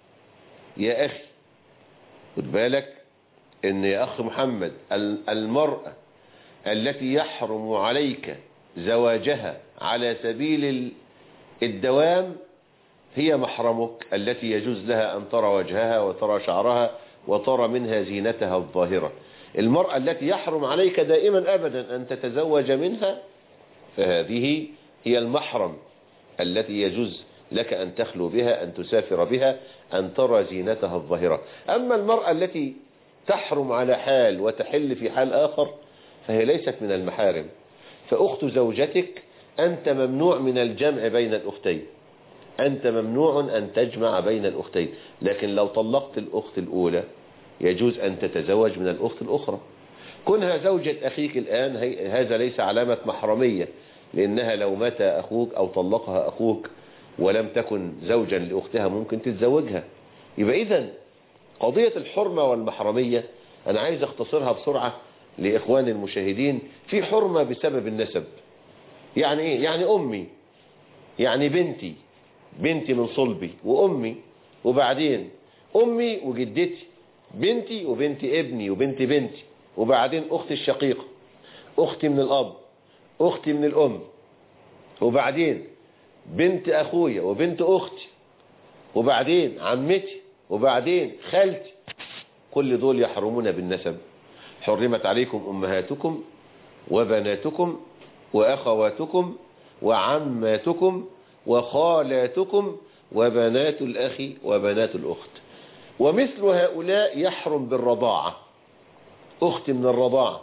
يا أخي، خد بالك إن يا أخ محمد المرأة التي يحرم عليك زواجها على سبيل الدوام هي محرمك التي يجوز لها أن ترى وجهها وترى شعرها وترى منها زينتها الظاهرة. المرأة التي يحرم عليك دائما أبدا أن تتزوج منها فهذه هي المحرم التي يجوز لك أن تخلو بها، أن تسافر بها، أن ترى زينتها الظاهرة. أما المرأة التي تحرم على حال وتحل في حال آخر فهي ليست من المحارم. فأخت زوجتك أنت ممنوع من الجمع بين الأختين، أنت ممنوع أن تجمع بين الأختين، لكن لو طلقت الأخت الأولى يجوز أن تتزوج من الأخت الأخرى. كونها زوجة أخيك الآن هذا ليس علامة محرمية، لأنها لو مات أخوك أو طلقها أخوك ولم تكن زوجا لأختها ممكن تتزوجها. يبقى إذن قضية الحرمة والمحرمية أنا عايز أختصرها بسرعة لإخوان المشاهدين. في حرمة بسبب النسب، يعني إيه؟ يعني أمي، يعني بنتي، بنتي من صلبي وأمي، وبعدين أمي وجدتي، بنتي وبنت ابني وبنت بنتي، وبعدين أختي الشقيقة، أختي من الأب، أختي من الأم، وبعدين بنت أخويا وبنت أختي، وبعدين عمتي، وبعدين خالتي. كل دول يحرمون بالنسب. حرمت عليكم أمهاتكم وبناتكم وأخواتكم وعماتكم وخالاتكم وبنات الأخ وبنات الأخت. ومثل هؤلاء يحرم بالرضاعة، أختي من الرضاعة،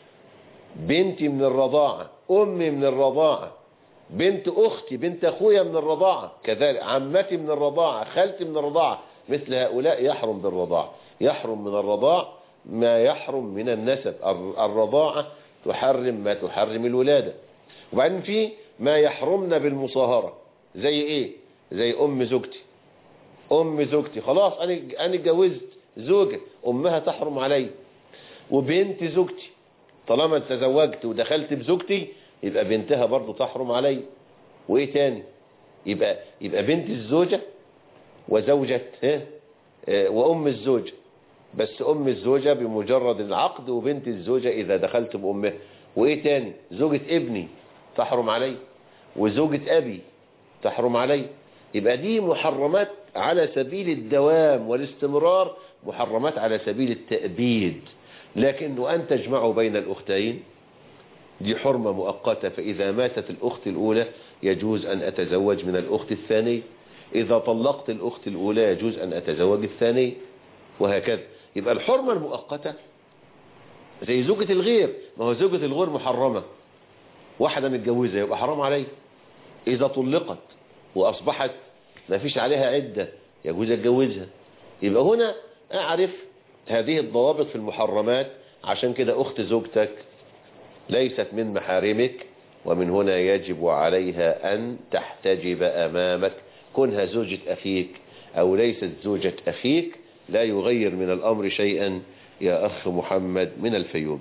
بنتي من الرضاعة، أمي من الرضاعة، بنت أختي، بنت أخويا من الرضاعة، كذلك عمتي من الرضاعة، خالتي من الرضاعة. مثل هؤلاء يحرم بالرضاعة. يحرم من الرضاع ما يحرم من النسب. الرضاعة تحرم ما تحرم الولادة. وبعدين في ما يحرمنا بالمصاهرة، زي ايه؟ زي ام زوجتي، ام زوجتي خلاص انا انا اتجوزت زوجة، امها تحرم علي. وبنت زوجتي طالما تزوجت ودخلت بزوجتي يبقى بنتها برضو تحرم علي. وايه تاني؟ يبقى يبقى بنت الزوجة وزوجة ها وام الزوجة، بس ام الزوجة بمجرد العقد، وبنت الزوجة اذا دخلت بامها. وايه تاني؟ زوجة ابني تحرم علي، وزوجة ابي تحرم علي. يبقى دي محرمات على سبيل الدوام والاستمرار، محرمات على سبيل التأبيد. لكن وأن تجمعوا بين الأختين دي حرمة مؤقتة. فإذا ماتت الأخت الأولى يجوز أن أتزوج من الأخت الثانية، إذا طلقت الأخت الأولى يجوز أن أتزوج الثانية، وهكذا. يبقى الحرمة المؤقتة زي زوجة الغير. ما هو زوجة الغير محرمة، واحدة متجوزة يبقى حرام عليه. إذا طلقت وأصبحت ما فيش عليها عدة يجوز أتجوزها. يبقى هنا أعرف هذه الضوابط في المحرمات. عشان كده أخت زوجتك ليست من محارمك، ومن هنا يجب عليها أن تحتجب أمامك. كونها زوجة أخيك أو ليست زوجة أخيك لا يغير من الأمر شيئا يا أخ محمد من الفيوم.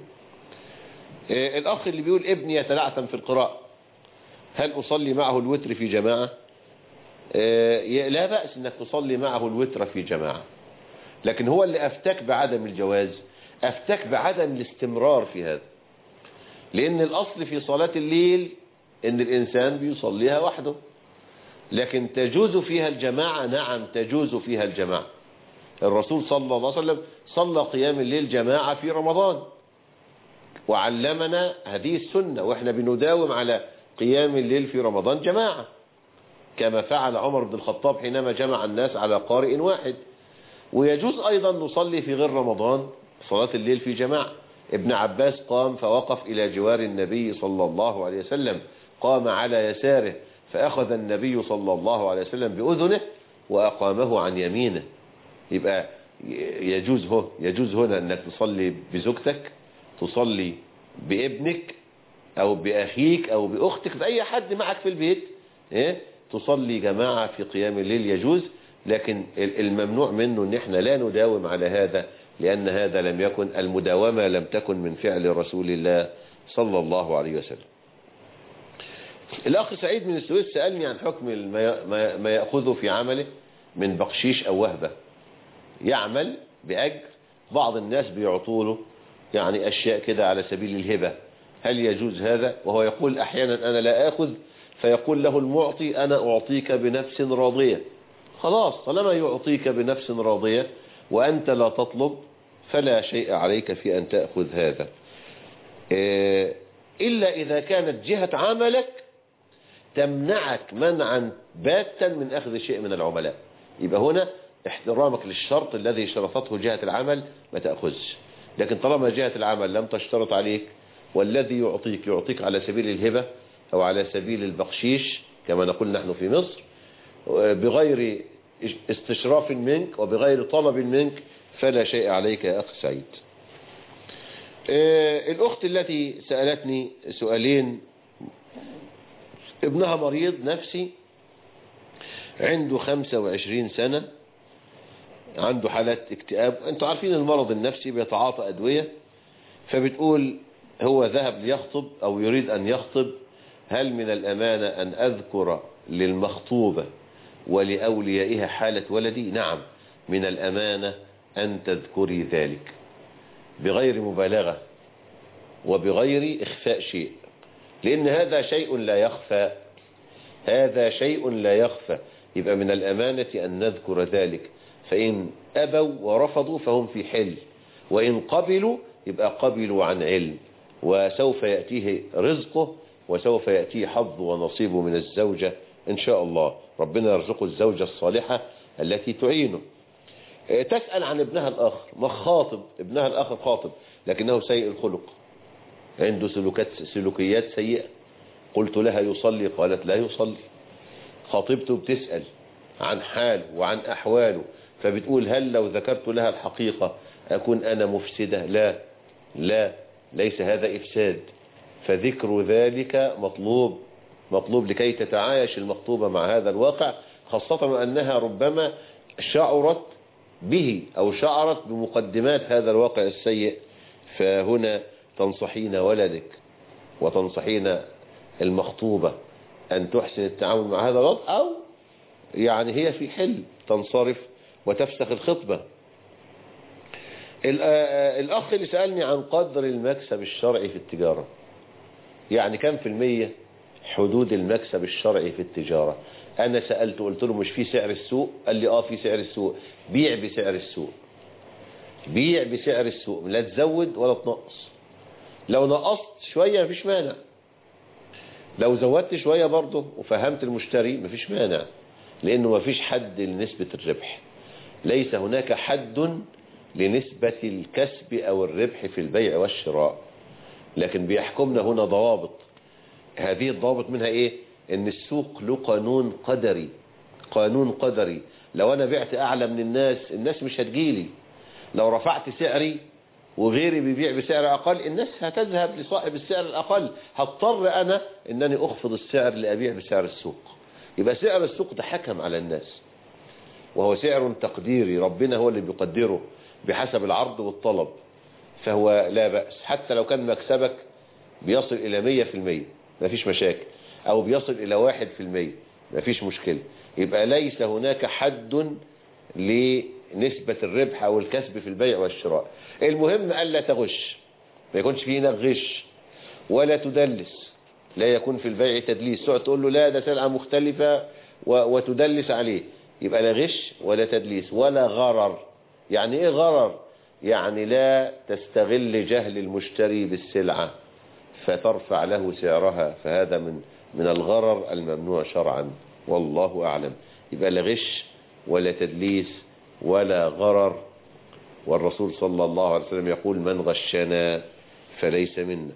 الأخ اللي بيقول ابني يتلعثم في القراءة، هل أصلي معه الوتر في جماعة؟ لا بأس انك تصلي معه الوتر في جماعة، لكن هو اللي افتك بعدم الجواز، افتك بعدم الاستمرار في هذا، لان الاصل في صلاة الليل ان الانسان بيصليها وحده، لكن تجوز فيها الجماعة. نعم تجوز فيها الجماعة. الرسول صلى الله عليه وسلم صلى قيام الليل جماعة في رمضان وعلمنا هذه السنة، واحنا بنداوم على قيام الليل في رمضان جماعة، كما فعل عمر بن الخطاب حينما جمع الناس على قارئ واحد. ويجوز أيضا نصلي في غير رمضان صلاة الليل في جماعة. ابن عباس قام فوقف إلى جوار النبي صلى الله عليه وسلم، قام على يساره فأخذ النبي صلى الله عليه وسلم بأذنه وأقامه عن يمينه. يبقى يجوز هو يجوز هنا أنك تصلي بزوجتك، تصلي بابنك أو بأخيك أو بأختك، بأي حد معك في البيت، إيه؟ تصلي جماعة في قيام الليل يجوز، لكن الممنوع منه ان احنا لا نداوم على هذا، لأن هذا لم يكن المداومة لم تكن من فعل رسول الله صلى الله عليه وسلم. الأخ سعيد من السويس سألني عن حكم ما يأخذه في عمله من بقشيش أو وهبة. يعمل بأجر، بعض الناس بيعطوا له يعني أشياء كده على سبيل الهبة، هل يجوز هذا؟ وهو يقول أحيانا أنا لا أخذ، فيقول له المعطي أنا أعطيك بنفس راضية. خلاص طالما يعطيك بنفس راضية وأنت لا تطلب فلا شيء عليك في أن تأخذ هذا، إلا إذا كانت جهة عملك تمنعك منعا باتا من أخذ شيء من العملاء، يبقى هنا احترامك للشرط الذي شرطته جهة العمل ما تأخذش. لكن طالما جهة العمل لم تشترط عليك، والذي يعطيك يعطيك على سبيل الهبة أو على سبيل البقشيش كما نقول نحن في مصر، بغير استشراف منك وبغير طلب منك، فلا شيء عليك يا أخ سعيد. الأخت التي سألتني سؤالين، ابنها مريض نفسي عنده خمسة وعشرين سنة، عنده حالة اكتئاب، انتوا عارفين المرض النفسي بيتعاطى أدوية، فبتقول هو ذهب ليخطب أو يريد أن يخطب، هل من الأمانة أن أذكر للمخطوبة ولأوليائها حالة ولدي؟ نعم من الأمانة أن تذكري ذلك بغير مبالغة وبغير إخفاء شيء، لأن هذا شيء لا يخفى، هذا شيء لا يخفى. يبقى من الأمانة أن نذكر ذلك، فإن أبوا ورفضوا فهم في حل، وإن قبلوا يبقى قبلوا عن علم، وسوف يأتيه رزقه وسوف يأتيه حظ ونصيبه من الزوجة إن شاء الله. ربنا يرزقه الزوجة الصالحة التي تعينه. تسأل عن ابنها الآخر، ما خاطب ابنها الآخر خاطب لكنه سيء الخلق، عنده سلوكات سلوكيات سيئة. قلت لها يصلي؟ قالت لا يصلي. خاطبته بتسأل عن حاله وعن أحواله، فبتقول هل لو ذكرت لها الحقيقة أكون أنا مفسدة؟ لا لا، ليس هذا إفساد، فذكر ذلك مطلوب مطلوب لكي تتعايش المخطوبة مع هذا الواقع، خاصة أنها ربما شعرت به أو شعرت بمقدمات هذا الواقع السيء. فهنا تنصحين ولدك وتنصحين المخطوبة أن تحسن التعامل مع هذا الوضع، أو يعني هي في حل تنصرف وتفسخ الخطبة. الأخ اللي سألني عن قدر المكسب الشرعي في التجارة، يعني كم في المية حدود المكسب الشرعي في التجارة؟ أنا سألته قلت له مش في سعر السوق؟ قال لي آه في سعر السوق. بيع بسعر السوق، بيع بسعر السوق، لا تزود ولا تنقص. لو نقصت شوية مفيش مانع، لو زودت شوية برضه وفهمت المشتري مفيش مانع، لأنه مفيش حد لنسبة الربح، ليس هناك حد لنسبة الكسب أو الربح في البيع والشراء، لكن بيحكمنا هنا ضوابط. هذه الضوابط منها إيه؟ إن السوق له قانون قدري، قانون قدري. لو أنا بعت أعلى من الناس الناس مش هتجيلي، لو رفعت سعري وغيري بيبيع بسعر أقل الناس هتذهب لصاحب السعر الأقل، هضطر أنا إنني أخفض السعر لأبيع بسعر السوق. يبقى سعر السوق ده حكم على الناس، وهو سعر تقديري، ربنا هو اللي بيقدره بحسب العرض والطلب، فهو لا بأس. حتى لو كان مكسبك بيصل إلى مية في المية مفيش مشاكل، أو بيصل إلى واحد في المية مفيش مشكلة. يبقى ليس هناك حد لنسبة الربح أو الكسب في البيع والشراء. المهم ألا تغش، ما يكونش فيه هناك غش ولا تدلس، لا يكون في البيع تدليس، تقعد تقول له لا ده سلعة مختلفة وتدلس عليه. يبقى لا غش ولا تدليس ولا غرر. يعني ايه غرر؟ يعني لا تستغل جهل المشتري بالسلعة فترفع له سعرها، فهذا من من الغرر الممنوع شرعا، والله أعلم. يبقى لا غش ولا تدليس ولا غرر. والرسول صلى الله عليه وسلم يقول من غشنا فليس منا.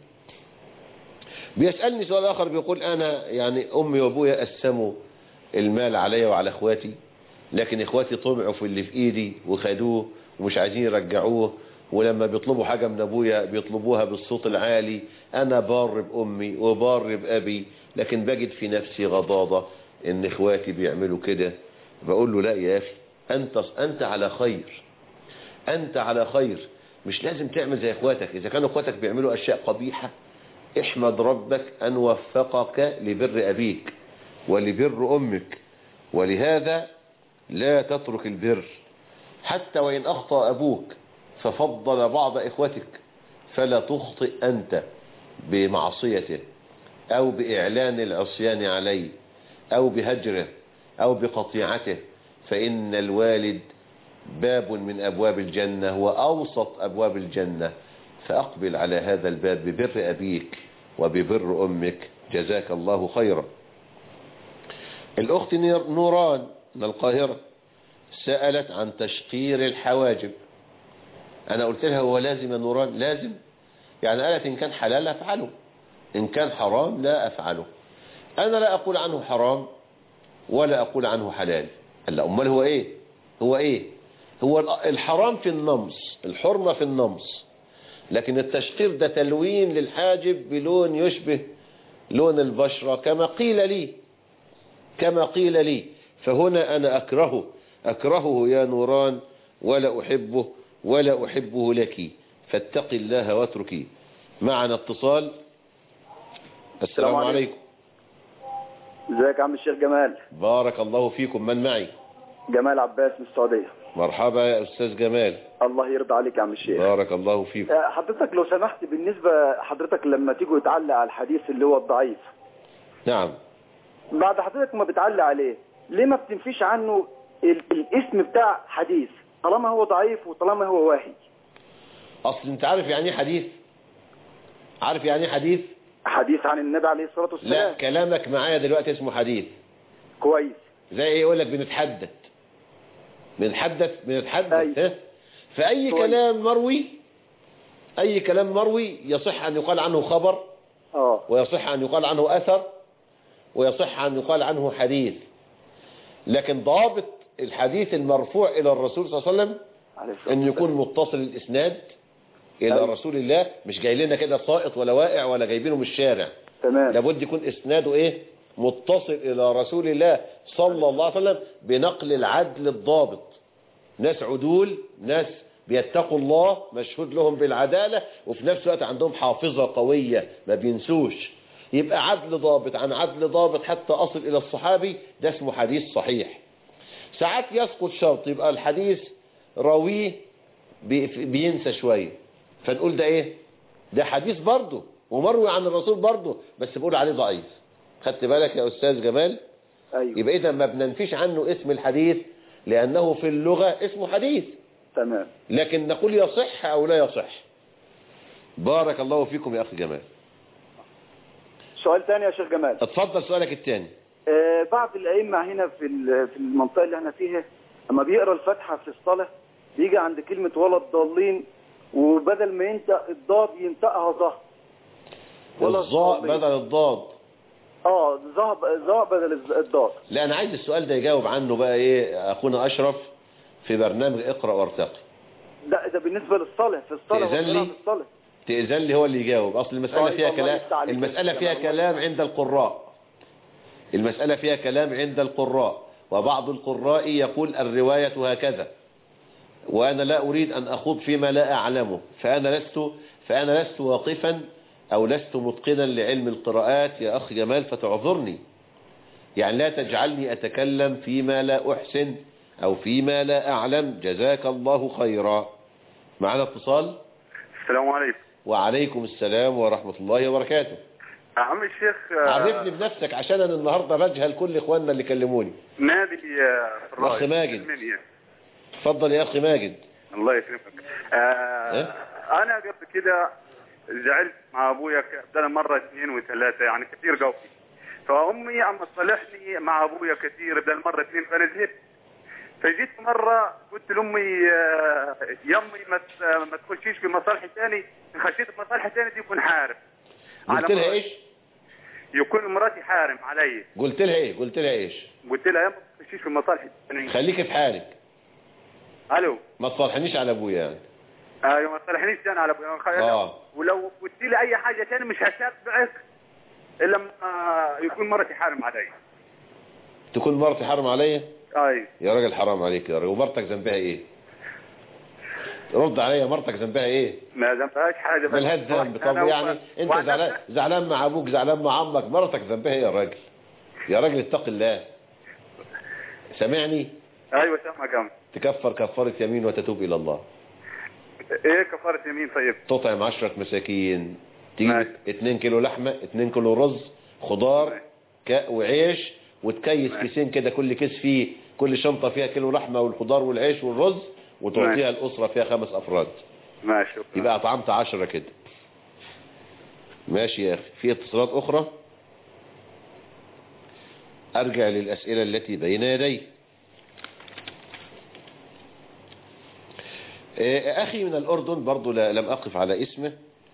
بيسألني سؤال آخر، بيقول أنا يعني أمي وأبويا قسموا المال علي وعلى إخواتي، لكن إخواتي طمعوا في اللي في إيدي وخدوه ومش عايزين يرجعوه، ولما بيطلبوا حاجة من أبويا بيطلبوها بالصوت العالي. أنا بار بأمي وبار بأبي، لكن بجد في نفسي غضاضة إن إخواتي بيعملوا كده. بقول له لا يا أخي، أنت, أنت على خير، أنت على خير، مش لازم تعمل زي إخواتك. إذا كانوا إخواتك بيعملوا أشياء قبيحة احمد ربك أن وفقك لبر أبيك ولبر أمك، ولهذا لا تترك البر حتى وإن أخطأ أبوك ففضل بعض إخوتك، فلا تخطئ أنت بمعصيته أو بإعلان العصيان عليه أو بهجره أو بقطيعته، فإن الوالد باب من أبواب الجنة وأوسط أبواب الجنة، فأقبل على هذا الباب ببر أبيك وببر أمك، جزاك الله خيرا. الأخت نوران من القاهرة سألت عن تشقير الحواجب. أنا قلت لها هو لازم يا نوران؟ لازم. يعني قالت إن كان حلال أفعله، إن كان حرام لا أفعله. أنا لا أقول عنه حرام ولا أقول عنه حلال. هلا أمال هو إيه؟ هو إيه؟ هو الحرام في النمص، الحرمة في النمص، لكن التشقير ده تلوين للحاجب بلون يشبه لون البشرة كما قيل لي كما قيل لي فهنا أنا أكرهه أكرهه يا نوران ولا أحبه ولا أحبه لك، فاتق الله واتركي. معنا اتصال. السلام عليكم. ازيك يا عم الشيخ جمال؟ بارك الله فيكم. من معي؟ جمال عباس من السعودية. مرحبا يا أستاذ جمال. الله يرضى عليك يا عم الشيخ. بارك الله فيكم. حضرتك لو سمحت، بالنسبة حضرتك لما تيجوا تعلق على الحديث اللي هو الضعيف، نعم، بعد حضرتك ما بتعلق عليه ليه ما بتنفيش عنه ال الاسم بتاع حديث طالما هو ضعيف وطالما هو واهي؟ أصل أنت عارف يعني حديث؟ عارف يعني حديث؟ حديث عن النبي عليه الصلاة والسلام. لا، كلامك معايا دلوقتي اسمه حديث. كويس. زي ايه؟ يقول لك بنتحدث بنتحدث بنتحدث ها؟ فأي كويس. كلام مروي أي كلام مروي يصح أن يقال عنه خبر، اه ويصح أن يقال عنه أثر، ويصح أن يقال عنه حديث. لكن ضابط الحديث المرفوع إلى الرسول صلى الله عليه وسلم أن يكون متصل الإسناد إلى أي. رسول الله، مش جاي لنا كده سائط ولا واقع ولا جايبينه من الشارع. تمام. لابد يكون إسناده إيه؟ متصل إلى رسول الله صلى الله عليه وسلم بنقل العدل الضابط، ناس عدول، ناس بيتقوا الله، مشهود لهم بالعدالة، وفي نفس الوقت عندهم حافظة قوية ما بينسوش. يبقى عدل ضابط عن عدل ضابط حتى أصل إلى الصحابي، ده اسمه حديث صحيح. ساعات يسقط شرط، يبقى الحديث راويه بينسى شوية، فنقول ده ايه؟ ده حديث برضه ومروي عن الرسول برضه، بس بقول عليه ضعيف. خدت بالك يا أستاذ جمال؟ أيوه. يبقى إذا ما بننفيش عنه اسم الحديث لأنه في اللغة اسمه حديث. تمام. لكن نقول يصح أو لا يصح. بارك الله فيكم يا أخي جمال. سؤال ثاني يا شيخ جمال. اتفضل سؤالك الثاني. آه بعض الأئمة هنا في في المنطقة اللي احنا فيها لما بيقرأ الفاتحة في الصلاة بيجي عند كلمة ولا الضالين، وبدل ما ينطق الضاد ينطقها ظه. والظاء بدل الضاد. اه ظه ظه بدل الضاد. لا أنا عايز السؤال ده يجاوب عنه بقى ايه أخونا أشرف في برنامج اقرأ وارتقي. ده ده بالنسبة للصلاة في الصلاة تأذن لي الصلاة. تأذن لي هو اللي يجاوب. أصل المسألة فيها كلام المسألة فيها كلام عند القراء المسألة فيها كلام عند القراء وبعض القراء يقول الرواية هكذا، وأنا لا أريد أن أخوض فيما لا أعلمه، فأنا لست فأنا لست واقفا أو لست متقنا لعلم القراءات يا أخ جمال، فتعذرني يعني لا تجعلني أتكلم فيما لا أحسن أو فيما لا أعلم. جزاك الله خيرا. معنا اتصال. السلام عليكم. وعليكم السلام ورحمة الله وبركاته. عم الشيخ عرفني بنفسك عشان أنا النهاردة بجهل كل إخواننا اللي كلموني. نادي الأخ ماجد. اتفضل يا أخي ماجد. الله يكرمك. آه إيه؟ أنا قبل كده زعلت مع أبويا بدل مرة اثنين وثلاثة يعني كثير قوي. فأمي عم تصالحني مع أبويا كثير بدل مرة اثنين فأنا زهقت. فجيت مرة قلت لأمي يمي ما ما تخشيش في مصالح ثاني، إن خشيت في مصالح ثاني دي يكون حارم. قلت لها إيش؟ يكون مراتي حارم علي. قلت لها إيه؟ قلت لها إيش؟ قلت لها يا ما تخشيش في مصالح ثاني. خليك في حالك. ألو. ما تصالحنيش على أبويا يعني. أيوة ما تصالحنيش أنا على أبويا. آه. ولو قلت لي أي حاجة ثاني مش هتابعك إلا لما يكون مرتي حارم علي. تكون مرتي حارم عليا؟ أي. يا راجل حرام عليك يا راجل. ومرتك ذنبها إيه؟ رد عليا، مرتك ذنبها إيه؟ ما ذنبهاش حاجة. مالهاش ذنب. طب يعني أنت زعلان زعلان مع أبوك، زعلان مع عمك، مرتك ذنبها إيه يا راجل؟ يا راجل اتق الله. سامعني؟ أيوة سامعك يا عم. تكفر كفارة يمين وتتوب إلى الله. إيه كفارة يمين طيب؟ تطعم عشرة مساكين، تجيب اتنين كيلو لحمة، اتنين كيلو رز، خضار وعيش، وتكيس كيسين كده، كل كيس فيه، كل شنطة فيها كيلو لحمة والخضار والعيش والرز، وتعطيها الأسرة فيها خمس أفراد. ماشي. يبقى أطعمت عشرة كده. ماشي يا أخي. في اتصالات أخرى؟ أرجع للأسئلة التي بين يدي. أخي من الأردن برضو لم أقف على اسمه،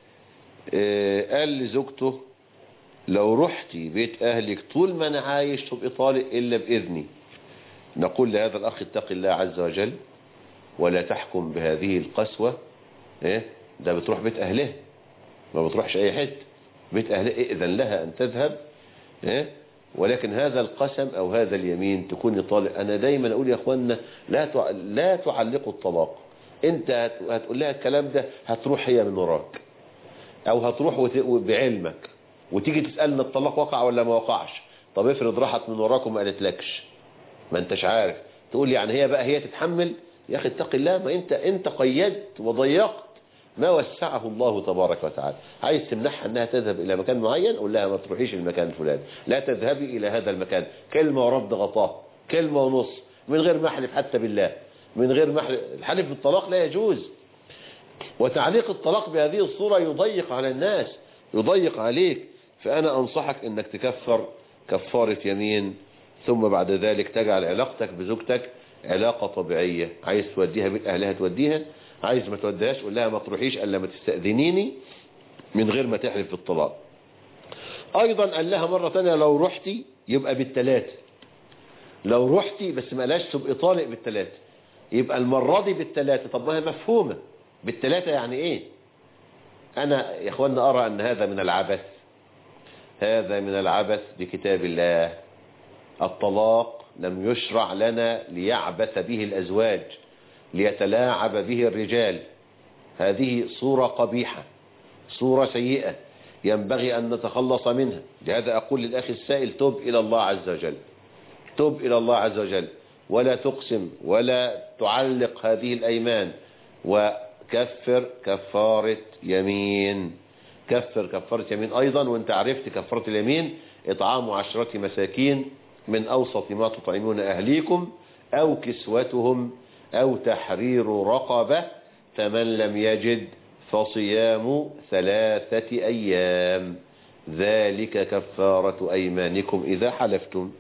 قال لزوجته لو رحتي بيت أهلك طول ما أنا عايش تبقي طالق إلا بإذني. نقول لهذا الأخ اتق الله عز وجل ولا تحكم بهذه القسوة. إيه ده بتروح بيت أهله، ما بتروحش أي حد. بيت أهله إذن لها أن تذهب. إيه ولكن هذا القسم أو هذا اليمين تكوني طالق. أنا دايما أقول يا أخوانا لا لا تعلقوا الطلاق. أنت هتقول لها الكلام ده هتروح هي من وراك، أو هتروح بعلمك وتيجي تسألنا الطلاق وقع ولا ما وقعش. طب افرض راحت من وراك وما قالتلكش، ما انتش عارف، تقول يعني هي بقى هي تتحمل. يا أخي اتق الله، ما انت انت قيدت وضيقت ما وسعه الله تبارك وتعالى. عايز تمنحها انها تذهب الى مكان معين، قول لها ما تروحيش المكان الفلاني، لا تذهبي الى هذا المكان. كلمة ورد غطاه، كلمة ونص، من غير ما احلف حتى بالله، من غير ما احلف. الحلف بالطلاق لا يجوز. وتعليق الطلاق بهذه الصورة يضيق على الناس، يضيق عليك. فأنا أنصحك أنك تكفر كفارة يمين، ثم بعد ذلك تجعل علاقتك بزوجتك علاقة طبيعية. عايز توديها بيت أهلها توديها، عايز ما توديهاش قول لها ما تروحيش ألا ما تستأذنيني، من غير ما تحلف بالطلاق. أيضا قال لها مرة تانية لو رحتي يبقى بالثلاثة. لو رحتي بس ما قالهاش تبقى طالق بالثلاثة، يبقى المرة دي بالثلاثة. طب ما هي مفهومة بالثلاثة يعني إيه؟ أنا يا أخوانا أرى أن هذا من العبث، هذا من العبث بكتاب الله. الطلاق لم يشرع لنا ليعبث به الأزواج، ليتلاعب به الرجال. هذه صورة قبيحة، صورة سيئة، ينبغي أن نتخلص منها. لهذا أقول للأخ السائل تب إلى الله عز وجل، تب إلى الله عز وجل، ولا تقسم ولا تعلق هذه الأيمان، وكفر كفارة يمين. كفر كفارة يمين أيضا. وانت عرفت كفارة اليمين إطعام عشرة مساكين من أوسط ما تطعمون أهليكم أو كسوتهم أو تحرير رقبة، فمن لم يجد فصيام ثلاثة أيام، ذلك كفارة أيمانكم إذا حلفتم.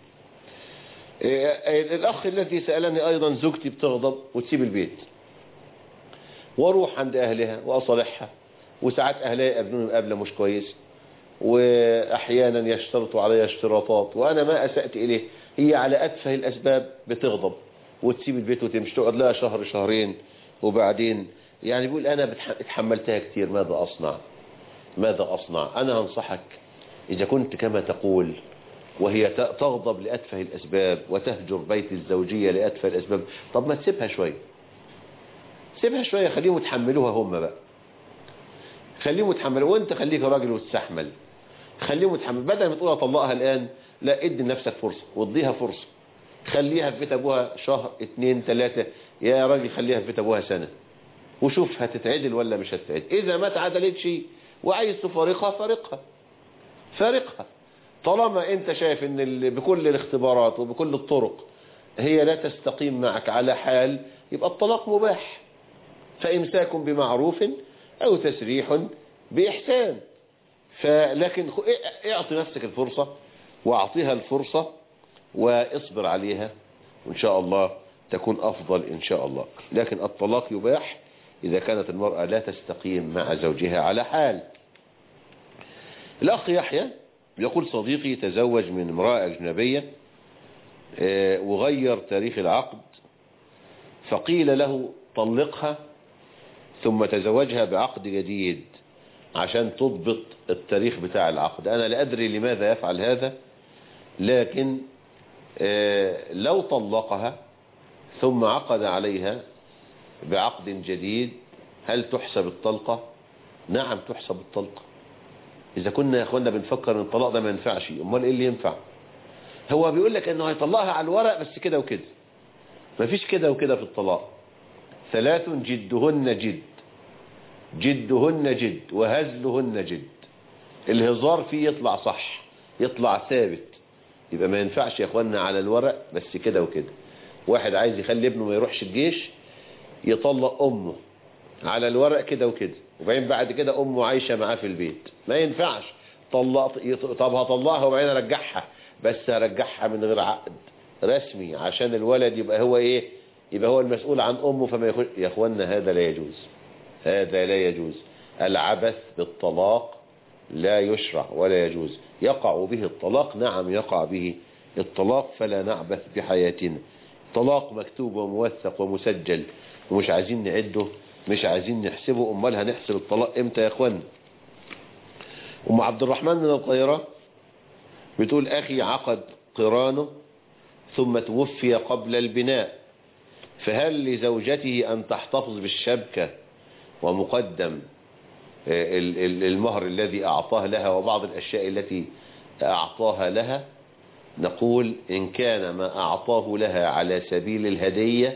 الأخ الذي سألني أيضا زوجتي بتغضب وتسيب البيت واروح عند أهلها وأصالحها، وساعات أهلها يقابلوني مقابلة مش كويس، وأحيانا يشترطوا علي اشتراطات وأنا ما أسأت إليه. هي على أتفه الأسباب بتغضب وتسيب البيت وتمشي، تقعد لها شهر شهرين، وبعدين يعني بيقول أنا اتحملتها كتير، ماذا أصنع؟ ماذا أصنع؟ أنا أنصحك إذا كنت كما تقول وهي تغضب لأتفه الأسباب وتهجر بيت الزوجية لأتفه الأسباب، طب ما تسيبها شوية، سيبها شوية، خليهم يتحملوها هم بقى، خليهم يتحملوا، وانت خليك راجل وتستحمل، خليهم يتحمل. بدل ما تقول اطلقها الآن لا، ادي لنفسك فرصة واديها فرصة. خليها في بيت ابوها شهر اتنين تلاتة، يا راجل خليها في بيت ابوها سنة وشوف هتتعدل ولا مش هتتعدل. اذا ما اتعدلتش وعايز تفارقها فارقها فارقها. طالما انت شايف ان بكل الاختبارات وبكل الطرق هي لا تستقيم معك على حال، يبقى الطلاق مباح. فامساك بمعروف او تسريح باحسان. فلكن اعطي نفسك الفرصة واعطيها الفرصة واصبر عليها، وان شاء الله تكون افضل ان شاء الله. لكن الطلاق يباح اذا كانت المرأة لا تستقيم مع زوجها على حال. الاخ يحيى يقول صديقي تزوج من امرأة اجنبية وغير تاريخ العقد، فقيل له طلقها ثم تزوجها بعقد جديد عشان تضبط التاريخ بتاع العقد. أنا لا أدري لماذا يفعل هذا، لكن لو طلقها ثم عقد عليها بعقد جديد هل تحسب الطلقة؟ نعم تحسب الطلقة. إذا كنا يا أخوانا بنفكر أن الطلاق ده ما ينفعش، أمال إيه اللي ينفع؟ هو بيقول لك أنه هيطلقها على الورق بس كده وكده، ما فيش كده وكده في الطلاق. ثلاث جدهن جد، جدهن جد وهزلهن جد. الهزار فيه يطلع صح، يطلع ثابت. يبقى ما ينفعش يا اخوانا على الورق بس كده وكده. واحد عايز يخلي ابنه ما يروحش الجيش يطلق امه على الورق كده وكده، وبعدين بعد كده امه عايشة معاه في البيت. ما ينفعش. طلق. طب هطلقها وبعدين ارجعها، بس هرجعها من غير عقد رسمي عشان الولد يبقى هو ايه، يبقى هو المسؤول عن امه. فما يخش يا اخوانا، هذا لا يجوز، هذا لا يجوز. العبث بالطلاق لا يشرع ولا يجوز. يقع به الطلاق، نعم يقع به الطلاق، فلا نعبث بحياتنا. طلاق مكتوب وموثق ومسجل ومش عايزين نعده، مش عايزين نحسبه. امال هنحسب الطلاق امتى يا اخوانا؟ ام عبد الرحمن من القاهرة بتقول اخي عقد قرانه ثم توفي قبل البناء، فهل لزوجته ان تحتفظ بالشبكة ومقدم المهر الذي أعطاه لها وبعض الأشياء التي أعطاها لها؟ نقول إن كان ما أعطاه لها على سبيل الهدية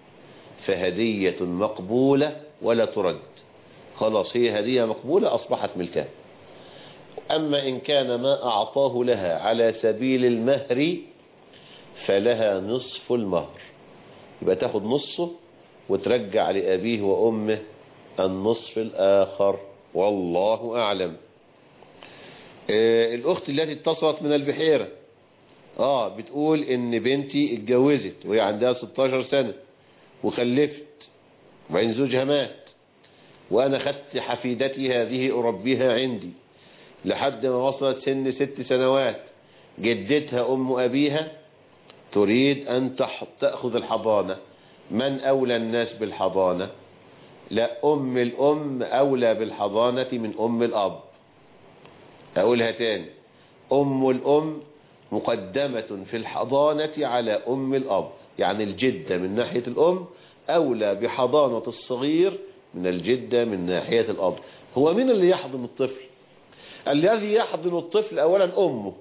فهدية مقبولة ولا ترد، خلاص هي هدية مقبولة أصبحت ملكها. أما إن كان ما أعطاه لها على سبيل المهر فلها نصف المهر، يبقى تاخد نصه وترجع لأبيه وأمه النصف الآخر، والله أعلم. آه الأخت التي اتصلت من البحيرة آه بتقول إن بنتي اتجوزت وهي عندها ستاشر سنة وخلفت وبعدين زوجها مات، وأنا خدت حفيدتي هذه أربيها عندي لحد ما وصلت سن ست سنوات. جدتها أم أبيها تريد أن تأخذ الحضانة. من أولى الناس بالحضانة؟ لا، أم الأم أولى بالحضانة من أم الأب. أقولها تاني، أم الأم مقدمة في الحضانة على أم الأب. يعني الجدة من ناحية الأم أولى بحضانة الصغير من الجدة من ناحية الأب. هو مين اللي يحضن الطفل؟ الذي يحضن الطفل أولا أمه،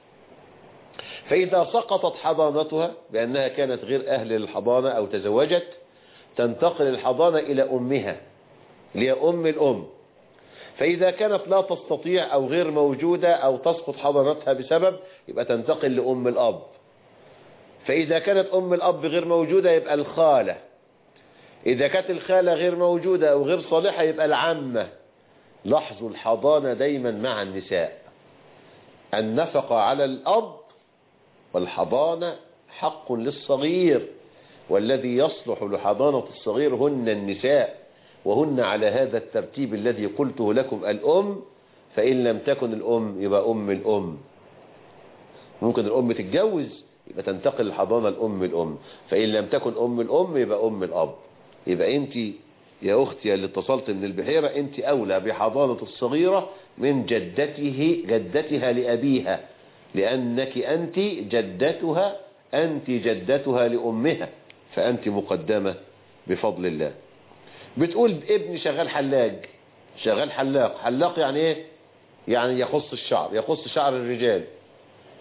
فإذا سقطت حضانتها بأنها كانت غير أهل للحضانة أو تزوجت تنتقل الحضانة إلى أمها اللي هي أم الأم. فإذا كانت لا تستطيع أو غير موجودة أو تسقط حضانتها بسبب يبقى تنتقل لأم الأب. فإذا كانت أم الأب غير موجودة يبقى الخالة. إذا كانت الخالة غير موجودة أو غير صالحة يبقى العمة. لاحظوا الحضانة دايما مع النساء. النفقة على الأب والحضانة حق للصغير، والذي يصلح لحضانة الصغير هن النساء، وهن على هذا الترتيب الذي قلته لكم. الأم، فإن لم تكن الأم يبقى أم الأم. ممكن الأم تتجوز يبقى تنتقل الحضانة الأم الأم، فإن لم تكن أم الأم يبقى أم الأب. يبقى أنت يا أختي اللي اتصلت من البحيرة أنت أولى بحضانة الصغيرة من جدته جدتها لأبيها، لأنك أنت جدتها، أنت جدتها لأمها، فأنت مقدمة بفضل الله. بتقول ابني شغال حلاج، شغال حلاق. حلاق يعني ايه؟ يعني يخص الشعر، يخص شعر الرجال.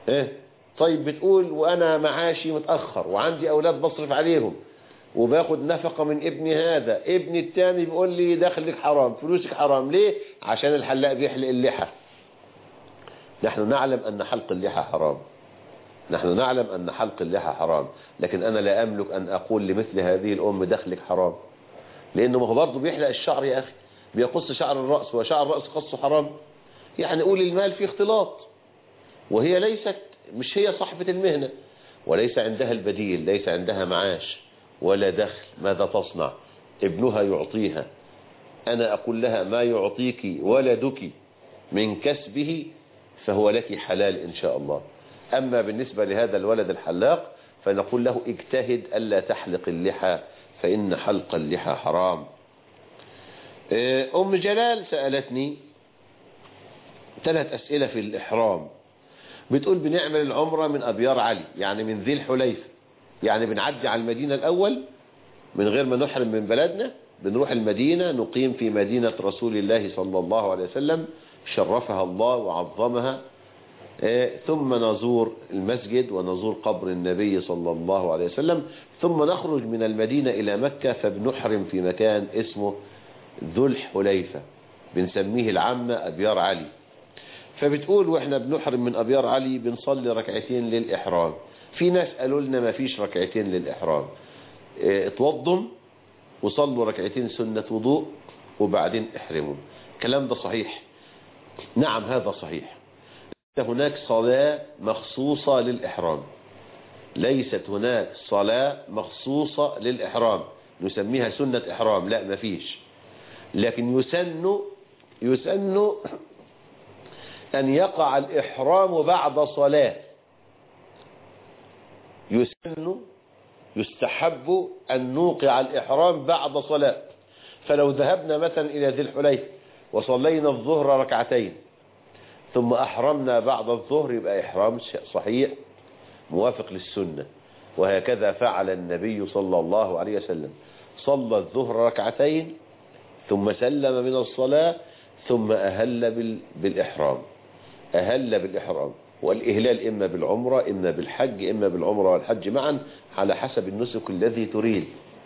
ايه طيب بتقول وانا معاشي متأخر وعندي اولاد بصرف عليهم وباخد نفقة من ابني هذا، ابني التاني بيقول لي دخلك حرام، فلوسك حرام. ليه؟ عشان الحلاق بيحلق اللحى. نحن نعلم ان حلق اللحى حرام، نحن نعلم ان حلق اللحى حرام، لكن انا لا املك ان اقول لمثل هذه الام دخلك حرام، لانه ما هو برضه بيحلق الشعر يا اخي، بيقص شعر الرأس، وشعر الرأس قصه حرام. يعني قول المال فيه اختلاط، وهي ليست، مش هي صاحبة المهنة، وليس عندها البديل، ليس عندها معاش ولا دخل، ماذا تصنع؟ ابنها يعطيها. أنا أقول لها ما يعطيك ولدك من كسبه فهو لك حلال إن شاء الله. أما بالنسبة لهذا الولد الحلاق فنقول له اجتهد ألا تحلق اللحى فإن حلق اللحى حرام. أم جلال سألتني ثلاث أسئلة في الإحرام. بتقول بنعمل العمرة من أبيار علي، يعني من ذي الحليفة، يعني بنعدي على المدينة الأول من غير ما نحرم من بلدنا، بنروح المدينة نقيم في مدينة رسول الله صلى الله عليه وسلم شرفها الله وعظمها، ثم نزور المسجد ونزور قبر النبي صلى الله عليه وسلم، ثم نخرج من المدينة إلى مكة فبنحرم في مكان اسمه ذو الحليفة، بنسميه العامة أبيار علي. فبتقول واحنا بنحرم من أبيار علي بنصلي ركعتين للإحرام. في ناس قالوا لنا ما فيش ركعتين للإحرام، اتوضوا وصلوا ركعتين سنة وضوء وبعدين احرموا. الكلام ده صحيح؟ نعم هذا صحيح. هناك صلاة مخصوصة للإحرام، ليست هناك صلاة مخصوصة للإحرام نسميها سنة إحرام، لا ما فيش. لكن يسن يسن أن يقع الإحرام بعد صلاة، يسن يستحب أن نوقع الإحرام بعد صلاة. فلو ذهبنا مثلا إلى ذي الحليفة وصلينا الظهر ركعتين ثم أحرمنا بعد الظهر يبقى إحرام صحيح موافق للسنة. وهكذا فعل النبي صلى الله عليه وسلم، صلى الظهر ركعتين ثم سلم من الصلاة ثم أهل بالإحرام، أهل بالإحرام. والإهلال إما بالعمرة إما بالحج إما بالعمرة والحج معا على حسب النسك الذي تريد.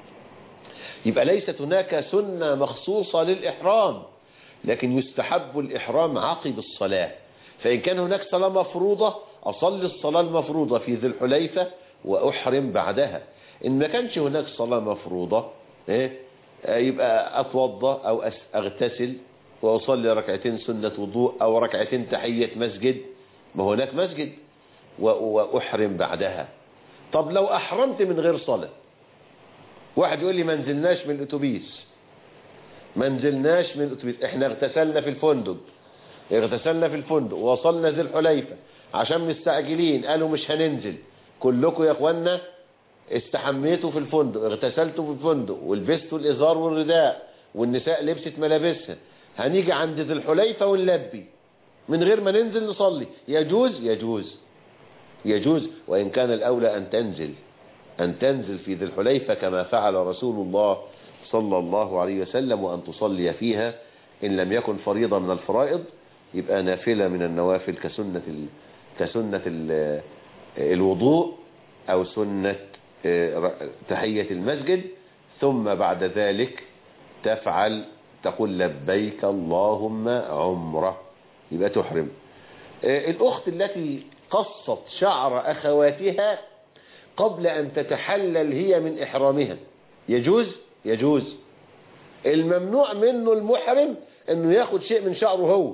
يبقى ليست هناك سنة مخصوصة للإحرام، لكن يستحب الإحرام عقب الصلاة. فإن كان هناك صلاة مفروضة أصلي الصلاة المفروضة في ذي الحليفة وأحرم بعدها. إن ما كانش هناك صلاة مفروضة يبقى أتوضى أو أغتسل وأصلي ركعتين سنة وضوء أو ركعتين تحية مسجد، ما هناك مسجد، وأحرم بعدها. طب لو أحرمت من غير صلاة، واحد يقول لي ما نزلناش من الأتوبيس، ما نزلناش من الأتوبيس، احنا اغتسلنا في الفندق، اغتسلنا في الفندق ووصلنا ذي الحليفة عشان مستعجلين، قالوا مش هننزل، كلكم يا اخوانا استحميتوا في الفندق، اغتسلتوا في الفندق ولبستوا الإزار والرداء والنساء لبست ملابسها، هنيجي عند ذي الحليفة ونلبي من غير ما ننزل نصلي، يجوز يجوز يجوز. وإن كان الأولى أن تنزل أن تنزل في ذي الحليفة كما فعل رسول الله صلى الله عليه وسلم، وأن تصلي فيها إن لم يكن فريضة من الفرائض يبقى نافلة من النوافل كسنة ال... كسنة ال... الوضوء أو سنة تحية المسجد، ثم بعد ذلك تفعل تقول لبيك اللهم عمرة، يبقى تحرم. الأخت التي قصت شعر أخواتها قبل أن تتحلل هي من إحرامها يجوز يجوز. الممنوع منه المحرم أنه ياخد شيء من شعره هو.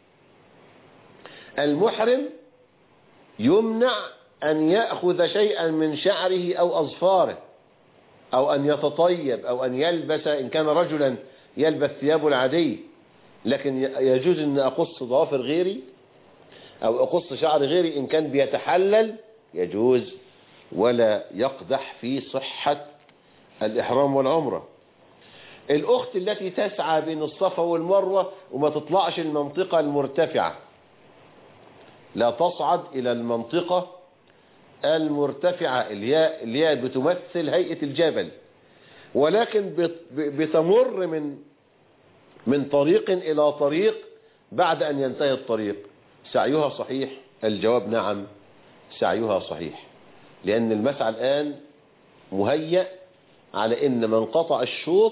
المحرم يمنع أن يأخذ شيئا من شعره أو أظفاره، أو أن يتطيب أو أن يلبس، إن كان رجلا يلبس ثيابه العادية، لكن يجوز أن أقص ضوافر غيري أو أقص شعر غيري إن كان بيتحلل يجوز، ولا يقدح في صحة الإحرام والعمرة. الأخت التي تسعى بين الصفا والمروة وما تطلعش المنطقة المرتفعة، لا تصعد إلى المنطقة المرتفعة اللي هي اللي هي بتمثل هيئة الجبل، ولكن بتمر من من طريق إلى طريق بعد أن ينتهي الطريق، سعيها صحيح؟ الجواب نعم سعيها صحيح، لأن المسعى الآن مهيأ على إن من قطع الشوط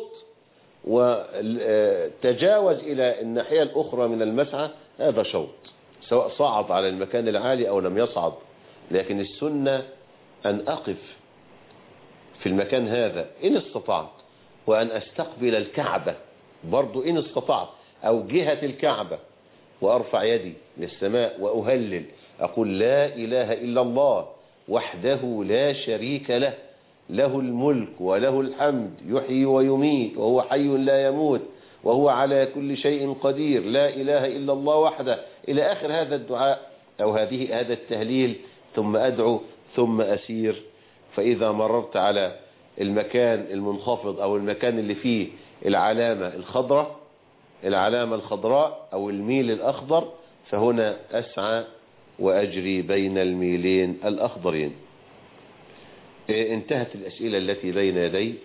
وتجاوز إلى الناحية الأخرى من المسعى هذا شوط، سواء صعد على المكان العالي أو لم يصعد. لكن السنة أن أقف في المكان هذا إن استطعت، وأن أستقبل الكعبة برضو إن استطعت، أو جهة الكعبة، وأرفع يدي للسماء وأهلل، أقول لا إله إلا الله وحده لا شريك له، له الملك وله الحمد يحيي ويميت وهو حي لا يموت وهو على كل شيء قدير، لا إله إلا الله وحده، إلى آخر هذا الدعاء أو هذه هذا التهليل، ثم أدعو ثم أسير. فإذا مررت على المكان المنخفض أو المكان اللي فيه العلامة الخضراء العلامة الخضراء أو الميل الأخضر، فهنا أسعى وأجري بين الميلين الأخضرين. انتهت الأسئلة التي بين يدي،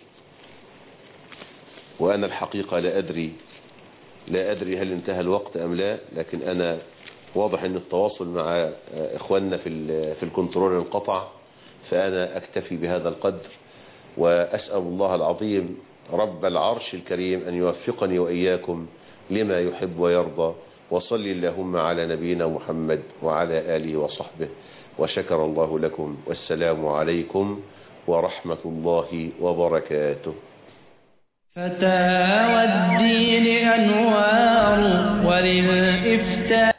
وأنا الحقيقة لا أدري لا أدري هل انتهى الوقت أم لا، لكن أنا واضح أن التواصل مع إخواننا في في الكنترول انقطع، فأنا أكتفي بهذا القدر، وأسأل الله العظيم رب العرش الكريم أن يوفقني وإياكم لما يحب ويرضى. وصل اللهم على نبينا محمد وعلى آله وصحبه، وشكر الله لكم، والسلام عليكم ورحمة الله وبركاته. فتاوى الدين أنوار وللإفتاء